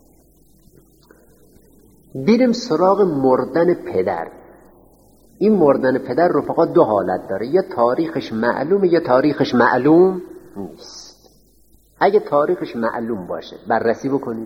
بیریم سراغ مردن پدر. این مردن پدر رفقا دو حالت داره، یا تاریخش معلومه یا تاریخش معلوم نیست. اگه تاریخش معلوم باشه بررسی بکنید.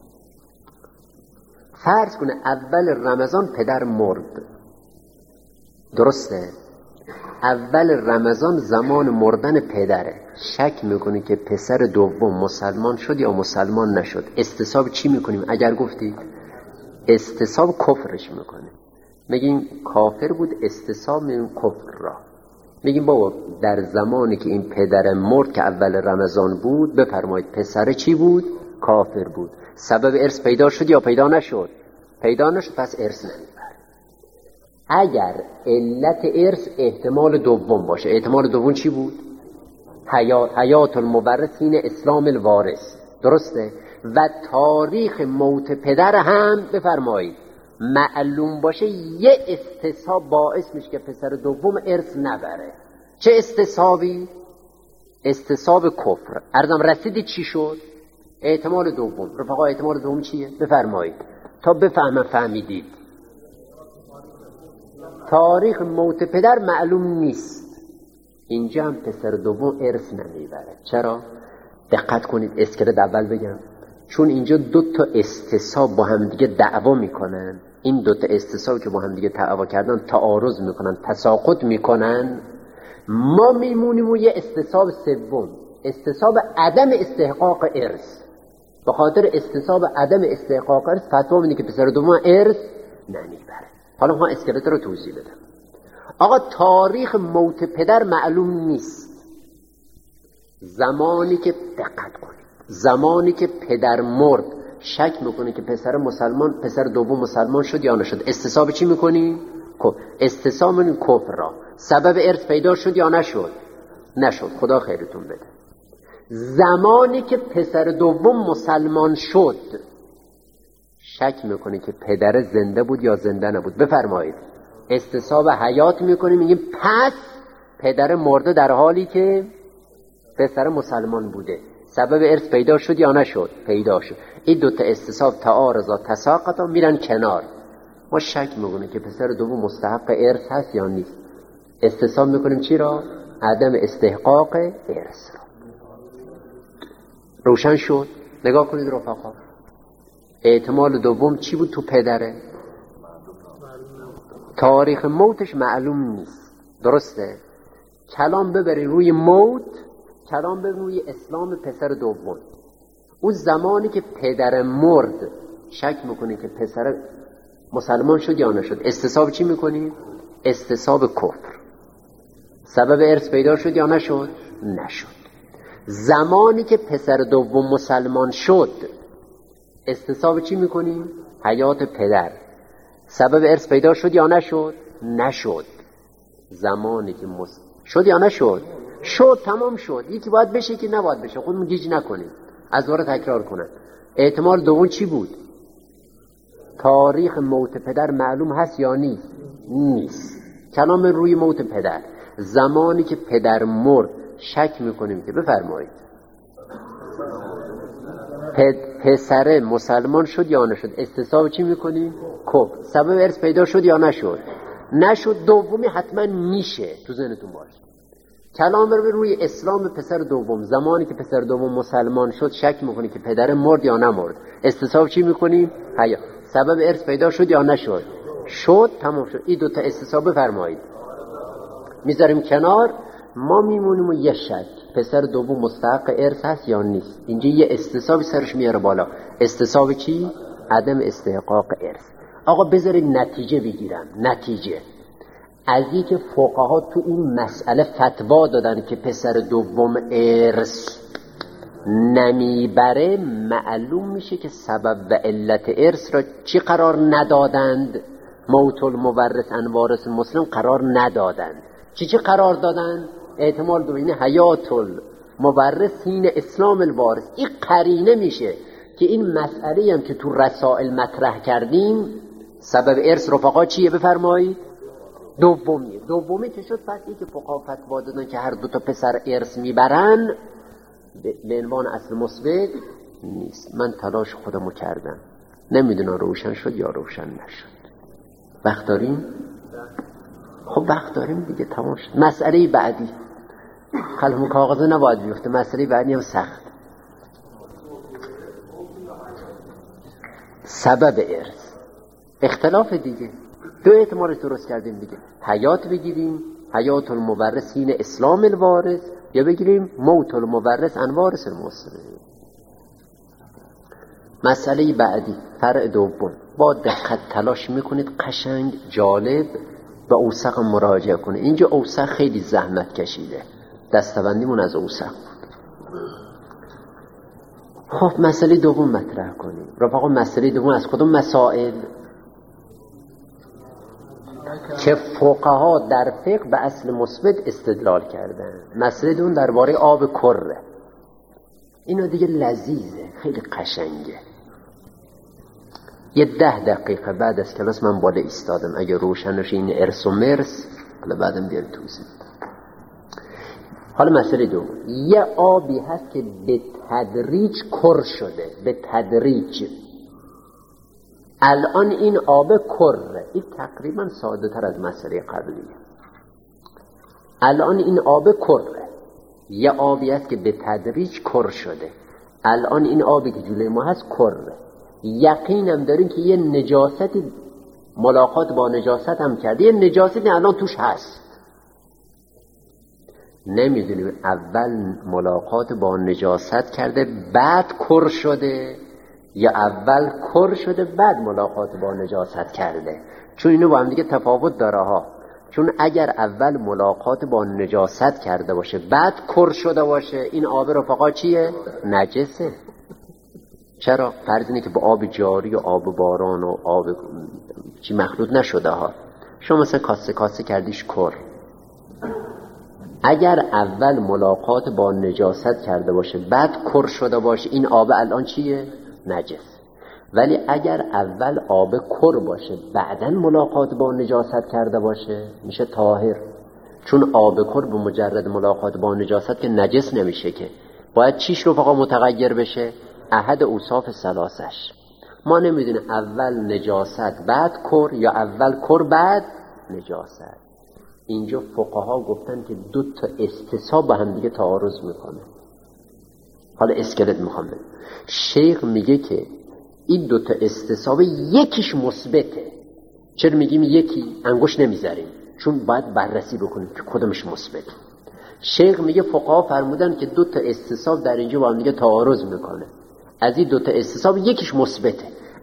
فرض کنه اول رمضان پدر مرد، درسته؟ اول رمضان زمان مردن پدره. شک میکنی که پسر دوم مسلمان شد یا مسلمان نشد. استصحاب چی میکنیم؟ اگر گفتی استصحاب کفرش میکنیم، میگیم کافر بود، استصحاب میگیم کفر را. میگیم بابا در زمانی که این پدر مرد که اول رمضان بود، بفرمایید پسر چی بود؟ کافر بود. سبب ارث پیدا شد یا پیدا نشد؟ پیدا نشد، پس ارث نمیبره. اگر علت ارث احتمال دوم باشه، احتمال دوم چی بود؟ حیات, حیات المورث حین اسلام الوارث، درسته؟ و تاریخ موت پدر هم بفرمایید معلوم باشه، یه استصحاب باعث میشه که پسر دوم ارث نبره. چه استصحابی؟ استصحاب کفر. عرضم رسیدی چی شد؟ احتمال دوم. رفقا احتمال دوم چیه؟ بفرمایید تا بفهمم فهمیدید. تاریخ موت پدر معلوم نیست، اینجا هم پسر دوم ارث نمیبره. چرا؟ دقت کنید، اسکلت اول بگم، چون اینجا دو تا استصحاب با هم دیگه دعوا میکنن. این دو تا استصحاب که با هم دیگه دعوا کردن تعارض میکنن، تساقط میکنن. ما میمونیم و یه استصحاب سوم، استصحاب عدم استحقاق ارث. به خاطر استصحاب عدم استحقاق ارث فتوا میده که پسر دوم ارث نمیبره. حالا ما اسکلت رو توضیح بدم. آقا تاریخ موت پدر معلوم نیست. زمانی که دقت کنید، زمانی که پدر مرد شک میکنه که پسر مسلمان پسر دوم مسلمان شد یا نشد، استصحاب چی میکنی؟ استصحاب این کفر را. سبب ارث پیدا شد یا نشد؟ نشد. خدا خیرتون بده. زمانی که پسر دوم مسلمان شد شک میکنه که پدر زنده بود یا زنده نبود، بفرمایید استصحاب حیات میکنیم، میگیم پس پدر مرده در حالی که پسر مسلمان بوده. سبب ارث پیدا شد یا نشد؟ پیدا شد. این دوتا استصحاب تعارضا تساقطا میرن کنار. ما شک میکنیم که پسر دوم مستحق ارث هست یا نیست. استصحاب میکنیم چی را؟ عدم استحقاق ارث را. روشن شد؟ نگاه کنید رفقا، احتمال دوم چی بود تو پدره؟ تاریخ موتش معلوم نیست، درسته؟ کلام ببری روی موت، کلام ببری روی اسلام پسر دوم. اون زمانی که پدر مرد شک میکنه که پسر مسلمان شد یا نشد، استصحاب چی میکنیم؟ استصحاب کفر. سبب ارث پیدا شد یا نشد؟ نشد. زمانی که پسر دوم مسلمان شد استصحاب چی میکنیم؟ حیات پدر. سبب ارث پیدا شد یا نشد؟ نشد. زمانی که مس... شد یا نشد؟ شد، تمام شد. یکی باید بشه که نباید بشه، خودمون گیج نکنیم، از دوباره تکرار کنن. احتمال دوم چی بود؟ تاریخ موت پدر معلوم هست یا نیست؟ نیست. کلام روی موت پدر. زمانی که پدر مرد شک میکنیم که بفرمایید پسر مسلمان شد یا نشد، استصحاب چی میکنیم؟ کفر. سبب ارث پیدا شد یا نشد؟ نشد. دومی حتما میشه، تو ذهنتون باشه. کلام رو روی اسلام پسر دوم. زمانی که پسر دوم مسلمان شد شک میکنیم که پدر مرد یا نمرد، استصحاب چی میکنیم؟ حیا. سبب ارث پیدا شد یا نشد؟ شد، تمام شد. این دوتا استصحاب بفرمایید میذاریم کنار. ما میمونیم و یه شک، پسر دوم مستحق ارث هست یا نیست. اینجا یه استصحابی سرش میاره بالا. استصحاب چی؟ عدم استحقاق ارث. آقا بذارید نتیجه بگیرم. نتیجه از این که فقها تو این مسئله فتوا دادن که پسر دوم ارث نمیبره، معلوم میشه که سبب و علت ارث را چی قرار ندادند؟ موت المورث عن وارث مسلم قرار ندادند. چی چی قرار دادن؟ احتمال دو، اینه حیات المورث حین اسلام الوارث. این قرینه میشه که این مسئله هم که تو رسائل مطرح کردیم، سبب ارث رفقا چیه بفرمایید؟ دومیه. دومی که شد پس این که فقها فتوا دادن که هر دو تا پسر ارث میبرن به عنوان اصل مثبت نیست. من تلاش خودمو کردم، نمیدونم روشن شد یا روشن نشد. وقت داریم؟ خب وقت داریم دیگه، تمام شد. مسئله بعدی قلم کاغذ نباید بیفته. مسئله بعدی هم سخت. سبب ارث اختلاف دیگه. دو احتمال درست کردیم دیگه. حیات بگیریم حیات المورث حین اسلام الوارث، یا بگیریم موت المورث عن وارث المسلم. مسئله بعدی فرع دوم. با دقت تلاش میکنید قشنگ جالب و اوسق مراجعه کنه. اینجا اوسق خیلی زحمت کشیده، دستبندیمون از اوسق بود. خب مسئله دوم مطرح کنیم. رفقا مسئله دوم از کدوم مسائل که فقها در فقه به اصل مثبت استدلال کردن؟ مسئله دوم درباره آب کره. اینا دیگه لذیذه، خیلی قشنگه. یه ده دقیقه بعد از کلاس من بالا ایستادم، اگه روشنش این ارث و مرث، حالا بعدم بیارم توضیح. حالا مسئله دوم، یه آبی هست که به تدریج کر شده، به تدریج. الان این آب کره. این تقریبا ساده تر از مسئله قبلیه. الان این آب کره. یه آبی هست که به تدریج کر شده. الان این آبی که جلوی ما هست کره. یقینم داریم که یه نجاستی ملاقات با نجاست هم کرده. یه نجاستی الان توش هست. نمیدونیم اول ملاقات با نجاست کرده بعد کر شده یا اول کر شده بعد ملاقات با نجاست کرده. چون اینو با هم دیگه تفاوت داره ها. چون اگر اول ملاقات با نجاست کرده باشه بعد کر شده باشه، این آب رفقا چیه؟ نجسه. چرا؟ فرض اینه که با آب جاری و آب باران و آب چی مخلوط نشده ها. شما مثلا کاسه کاسه کردیش کر. اگر اول ملاقات با نجاست کرده باشه بعد کر شده باشه، این آب الان چیه؟ نجس. ولی اگر اول آب کر باشه بعدن ملاقات با نجاست کرده باشه میشه طاهر. چون آب کر به مجرد ملاقات با نجاست که نجس نمیشه، که باید چیش رو فقط متغیر بشه؟ احد اوصاف ثلاثش. ما نمیدونیم اول نجاست بعد کر یا اول کر بعد نجاست. اینجا فقها گفتن که دو تا استصحاب با هم دیگه تعارض میکنه. حالا اسکلت میخوام بگم. شیخ میگه که این دو تا استصحاب یکیش مثبته. چرا میگیم یکی؟ انگوش نمیذاریم، چون باید بررسی بکنیم که کدومش مثبته. شیخ میگه فقها فرمودن که دو تا استصحاب در اینجا با هم دیگه تعارض میکنه. از این دو تا استصحاب یکیش مثبته.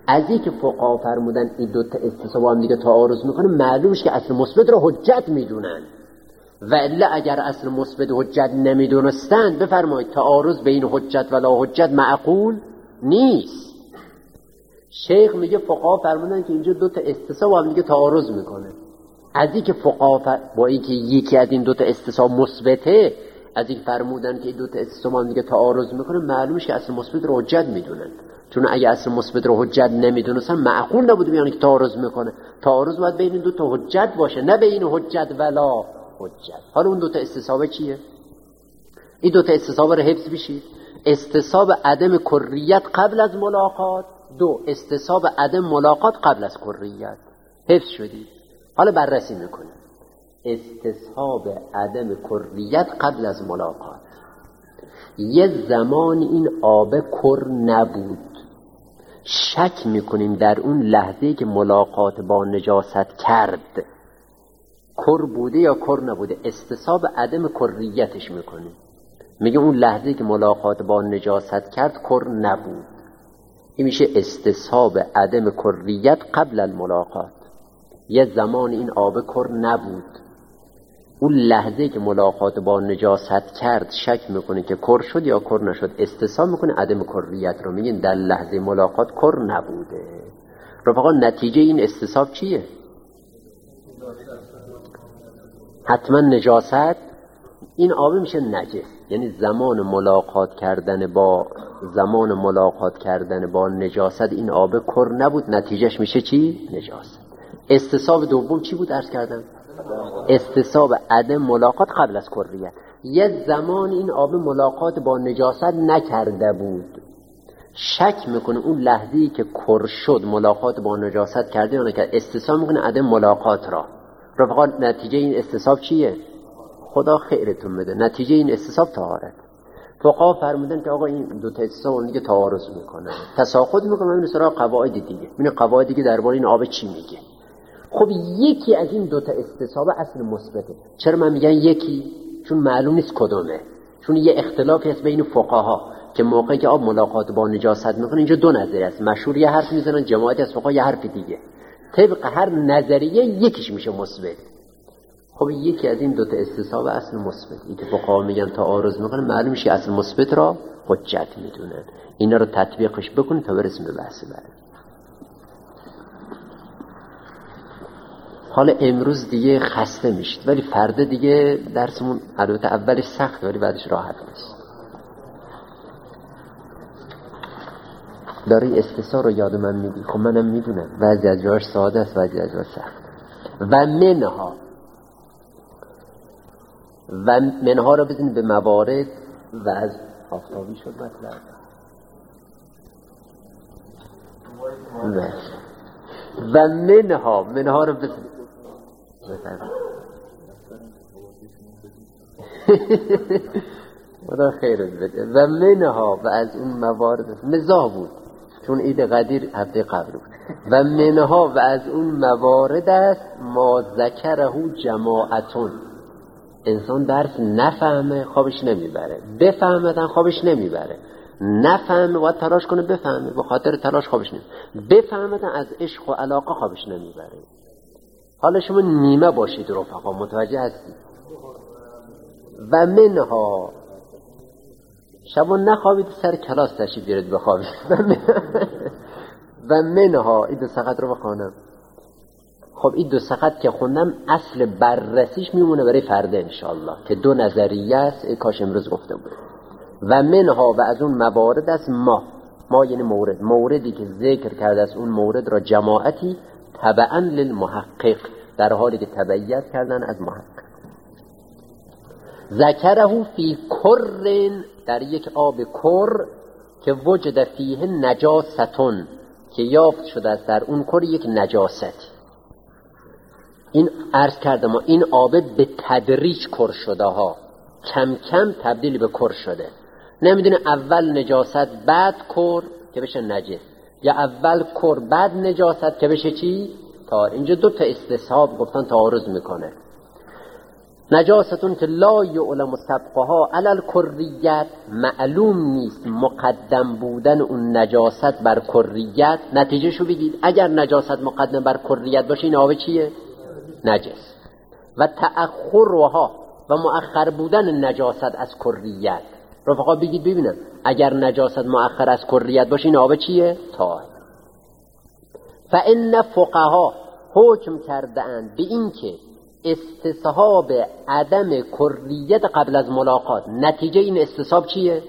از اینکه فقها فرمودن این دو تا استصحاب هم دیگه تعارض میکنه، معلومش که اصل مثبت رو حجت میدونن، و الا اگر اصل مثبت حجت نمیدونستن بفرمایید تعارض بین حجت و لا حجت معقول نیست. شیخ میگه فقها فرمودن که اینجا دو تا استصحاب هم دیگه تعارض میکنه. از اینکه فقها فر... با اینکه یکی از این دو تا استصحاب مثبته، از این فرمودن که این دو تا استصحاب هم دیگه تعارض میکنه، معلومش که اصل مثبت رو حجت میدونن. چون اگه اصل مثبت رو حجت نمیدونستن معقول نبوده بیان که تعارض میکنه. تعارض باید بین این دو تا حجت باشه، نه بین حجت ولا حجت. حالا اون دو تا استصحاب چیه؟ این دو تا استصحاب رو حفظ بشید. استصحاب عدم کریت قبل از ملاقات، دو استصحاب عدم ملاقات قبل از کریت. حفظ شدید. حالا بررسی میکنیم. استصحاب عدم کریت قبل از ملاقات. یه زمان این آب کر نبود، شک میکنیم در اون لحظه که ملاقات با نجاست کرد کر بوده یا کر نبوده، استصحاب عدم کریتش میکنیم. میگه اون لحظه که ملاقات با نجاست کرد کر نبود، این میشه استصحاب عدم کریت قبل الملاقات. یه زمان این آب کر نبود، اون لحظه که ملاقات با نجاست کرد شک میکنه که کر شد یا کر نشد، استصحاب میکنه عدم کریت رو. میگن در لحظه ملاقات کر نبوده. رفقا نتیجه این استصحاب چیه؟ حتما نجاست. این آب میشه نجس، یعنی زمان ملاقات کردن با زمان ملاقات کردن با نجاست این آب کر نبود، نتیجهش میشه چی؟ نجاست. استصحاب دوم چی بود عرض کردم؟ استصحاب عدم ملاقات قبل از کریت. یه زمان این آب ملاقات با نجاست نکرده بود، شک میکنه اون لحظه‌ای که کر شد ملاقات با نجاست کرده یا نکرد، استصحاب میکنه عدم ملاقات را. رفقا نتیجه این استصحاب چیه؟ خدا خیرتون بده. نتیجه این استصحاب طهارت. فقها فرمودن که آقا این دو تا استصحاب اون دیگه تعارض میکنه، تساقط میکنه. من سراغ قواعد دیگه، من قواعد دیگه درباره این آب چی میگه. خب یکی از این دو تا استصحاب اصل مثبته. چرا من میگن یکی؟ چون معلوم نیست کدومه. چون یه اختلافی هست بین فقها که موقعی که آب ملاقات با نجاست میکنه، اینجا دو نظریه است. مشهور یه حرف میزنن، جماعتی از فقها یه حرف دیگه. طبق هر نظریه یکیش میشه مثبت. خب یکی از این دو تا استصحاب اصل مثبت، این که فقها میگن تعارض میکنه، معلوم میشه اصل مثبت را حجت میدونن. اینا رو تطبیقش بکنید تا برسیم به بحث بعد. حالا امروز دیگه خسته میشید، ولی فردا دیگه درسمون البته اولش سخت ولی بعدش راحت میشه. داره استصحاب رو یاد من میدی. خب منم میدونم بعضی از جاش ساده است، بعضی از جاش سخت. و منها و منها رو بزنید به موارد و از آفتابی شد مطلب. و منها منها رو بزنید خدا خیرت بده. و منها و از اون موارد مزاح بود، چون عید قدیر هفته قبل بود. و منها و از اون موارد است ما ذکره جماعتون. انسان درس نفهمه خوابش نمیبره، بفهمدن خوابش نمیبره، نفهمه باید تلاش کنه بفهمه، به خاطر تلاش خوابش نمیبره، بفهمدن از عشق و علاقه خوابش نمیبره. حالا شما نیمه باشید رفقا، متوجه هستید؟ و منها شما نخوابید سر کلاس تشریف بیارید بخوابید. و منها این دو سقط رو بخوانم. خب این دو سقط که خوندم اصل بررسیش میمونه برای فردا انشالله که دو نظریه است، کاش امروز گفته بود. و منها و از اون موارد است ما ما یعنی مورد موردی که ذکر کرده است، اون مورد را جماعتی تبعا للمحقق، در حالی که تبعیت کردن از محقق. ذکره فی کرن، در یک آب کر که وجد فیه نجاستون، که یافت شده است در اون کر یک نجاست. این عرض کردم ما این آب به تدریج کر شده ها، کم کم تبدیل به کر شده. نمیدونه اول نجاست بعد کر که بشه نجس، یا اول کر بعد نجاست که بشه چی؟ طاهر. اینجا دو تا استصحاب گفتن تعارض میکنه. نجاستون که لا یعلم سبقها علی الکریت، معلوم نیست مقدم بودن اون نجاست بر کریت. نتیجه شو بگید، اگر نجاست مقدم بر کریت باشه این آب چیه؟ نجس. و تأخرها و مؤخر بودن نجاست از کریت. رفقا بگید ببینم، اگر نجاست مؤخر از کریت باشه این آب چیه؟ طاهر. فإن فقها حکم کرده اند به این که استصحاب عدم کریت قبل از ملاقات، نتیجه این استصحاب چیه؟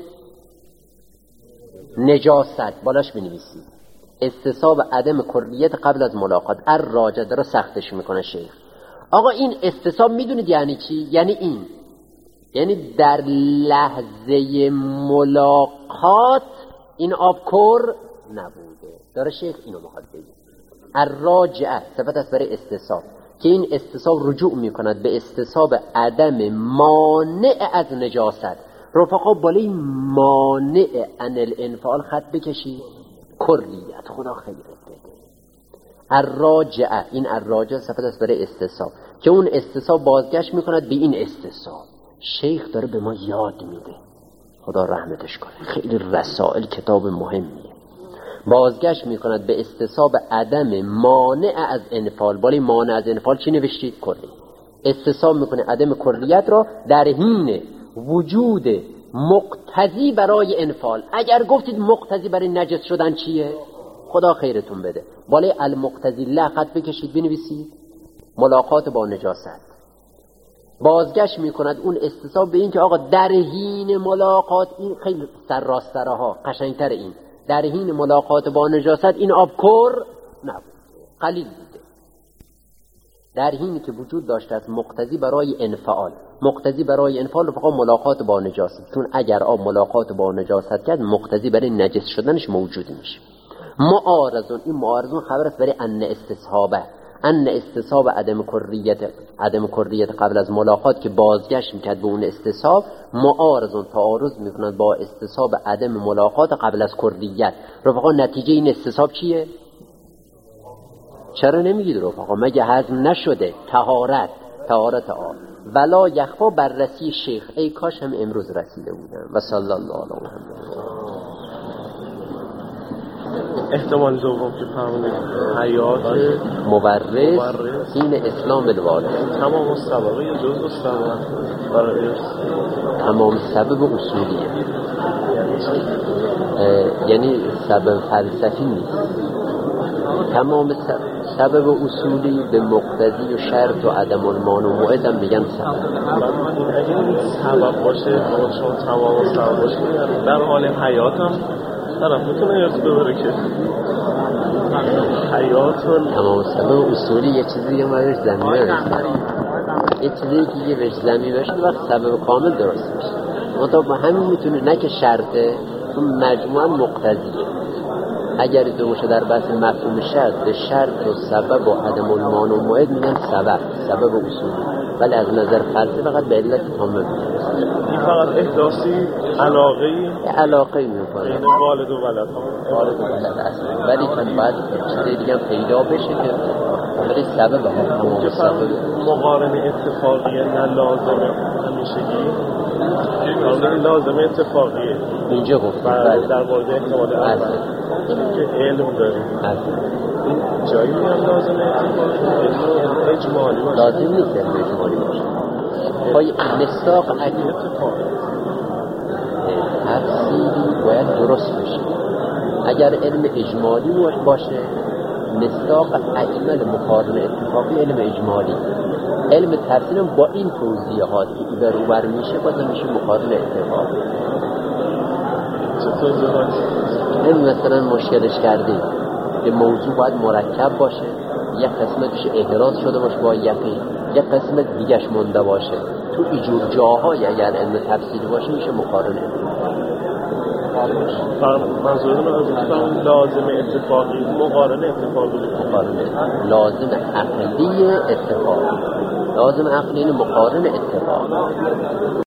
نجاست. بالاش بنویسید استصحاب عدم کریت قبل از ملاقات. الراجع داره سختش میکنه شیخ. آقا این استصحاب میدونید یعنی چی؟ یعنی این، یعنی در لحظه ملاقات این آب کر نبوده. داره شیخ اینو میخواد بگه. الراجع صفت است برای استصحاب که این استصحاب رجوع میکند به استصحاب عدم مانع از نجاست. رفقا بالای مانع عن الانفعال خط بکشید، کریت. خدا خیرت بده. الراجع، این الراجع صفت است برای استصحاب که اون استصحاب بازگشت میکند به این استصحاب. شیخ داره به ما یاد میده، خدا رحمتش کنه، خیلی رسائل کتاب مهمیه. بازگشت میکند به استصحاب عدم مانع از انفعال. بالای مانع از انفعال چی نوشتید؟ کری. استصحاب میکنه عدم کریت را در حین وجود مقتضی برای انفعال. اگر گفتید مقتضی برای نجس شدن چیه؟ خدا خیرتون بده. بالای المقتضی لا خط بکشید بنویسید ملاقات با نجاست. بازگشت میکند اون استصحاب به این که آقا در حین ملاقات، این خیلی سرراستره ها قشنگتر، این در حین ملاقات با نجاست این آب کر نبود، قلیل بوده. در حینی که وجود داشته است مقتضی برای انفعال. مقتضی برای انفعال رفقا ملاقات با نجاست، چون اگر آب ملاقات با نجاست کرد مقتضی برای نجس شدنش موجود میشه. معارضون، این معارضون خبر است برای ان استصحابه، ان استصحاب عدم کریت، عدم کریت قبل از ملاقات که بازگشت میکرد به اون استصحاب. معارضون تعارض میکنند با استصحاب عدم ملاقات قبل از کریت. رفقا نتیجه این استصحاب چیه؟ چرا نمیگید رفقا؟ مگه هضم نشده؟ طهارت، طهارت آب. ولا یخفا بررسی شیخ، ای کاش هم امروز رسیده بودم. و صلی الله علیه محمد. احتمال دوم که فرمودید حیات مورث این اسلام الوارث، تمام سبب یا جزء سبب برای تمام سبب اصولیه، یعنی سبب فلسفی نیست. تمام سبب اصولی به مقتضی و شرط و عدم المانع و موعد هم میگن سبب. اگه این سبب باشه چون تمام سبب باشه در حال حیات هم طرف میتونه یاد ببره که حیاتون تمام سبب اصولی یه چیزی دیگه باید زمینه رسید، یه چیزی که یه بهش زمینه بشه وقت سبب کامل درست میشه. مطابق همین میتونه، نه که شرطه، اون مجموعا مقتضیه. اگر دومشه در بحث مفهوم شرط به شرط و سبب و عدم المانع و موعد میگن سبب، سبب اصولی، ولی از نظر فلسفی فقط به علت کامل این فقط احداثی علاقه‌ای علاقه‌ای میکنه بین والد و ولد، والد و ولد اصلا، ولی چون باید چیزی دیگه پیدا بشه که ولی سبب هم تمام سبب مقارنه اتفاقیه نه لازمه همیشگی، لازمه اتفاقیه اینجا گفت در مورد احتمال اول که علم داریم این جایی هم لازمه اتفاقیه اجمالی باشه، لازم نیست علم اجمالی باشه. پای مصداق عدیم تفسیری باید درست بشه. اگر علم اجمالی باشه مصداق اجمل مقارنه اتفاقی علم اجمالی، علم تفسیر با این توضیحات که بر او بر میشه باید میشه مقارنه اتفاقی. چه توضیحاتی؟ علم مثلا مشکلش کردیم که موضوع باید مرکب باشه، یک قسمتش احراز شده باشه با یقین، یک قسمت دیگهش مونده باشه. تو اینجور جاهای اگر علم تفسیری باشه میشه مقارنه اتفاقی. منظور من از این لازم اتفاقی مقارنه اتفاقی مقارنه لازم عقلی اتفاقی، لازم عقلی مقارنه اتفاقی.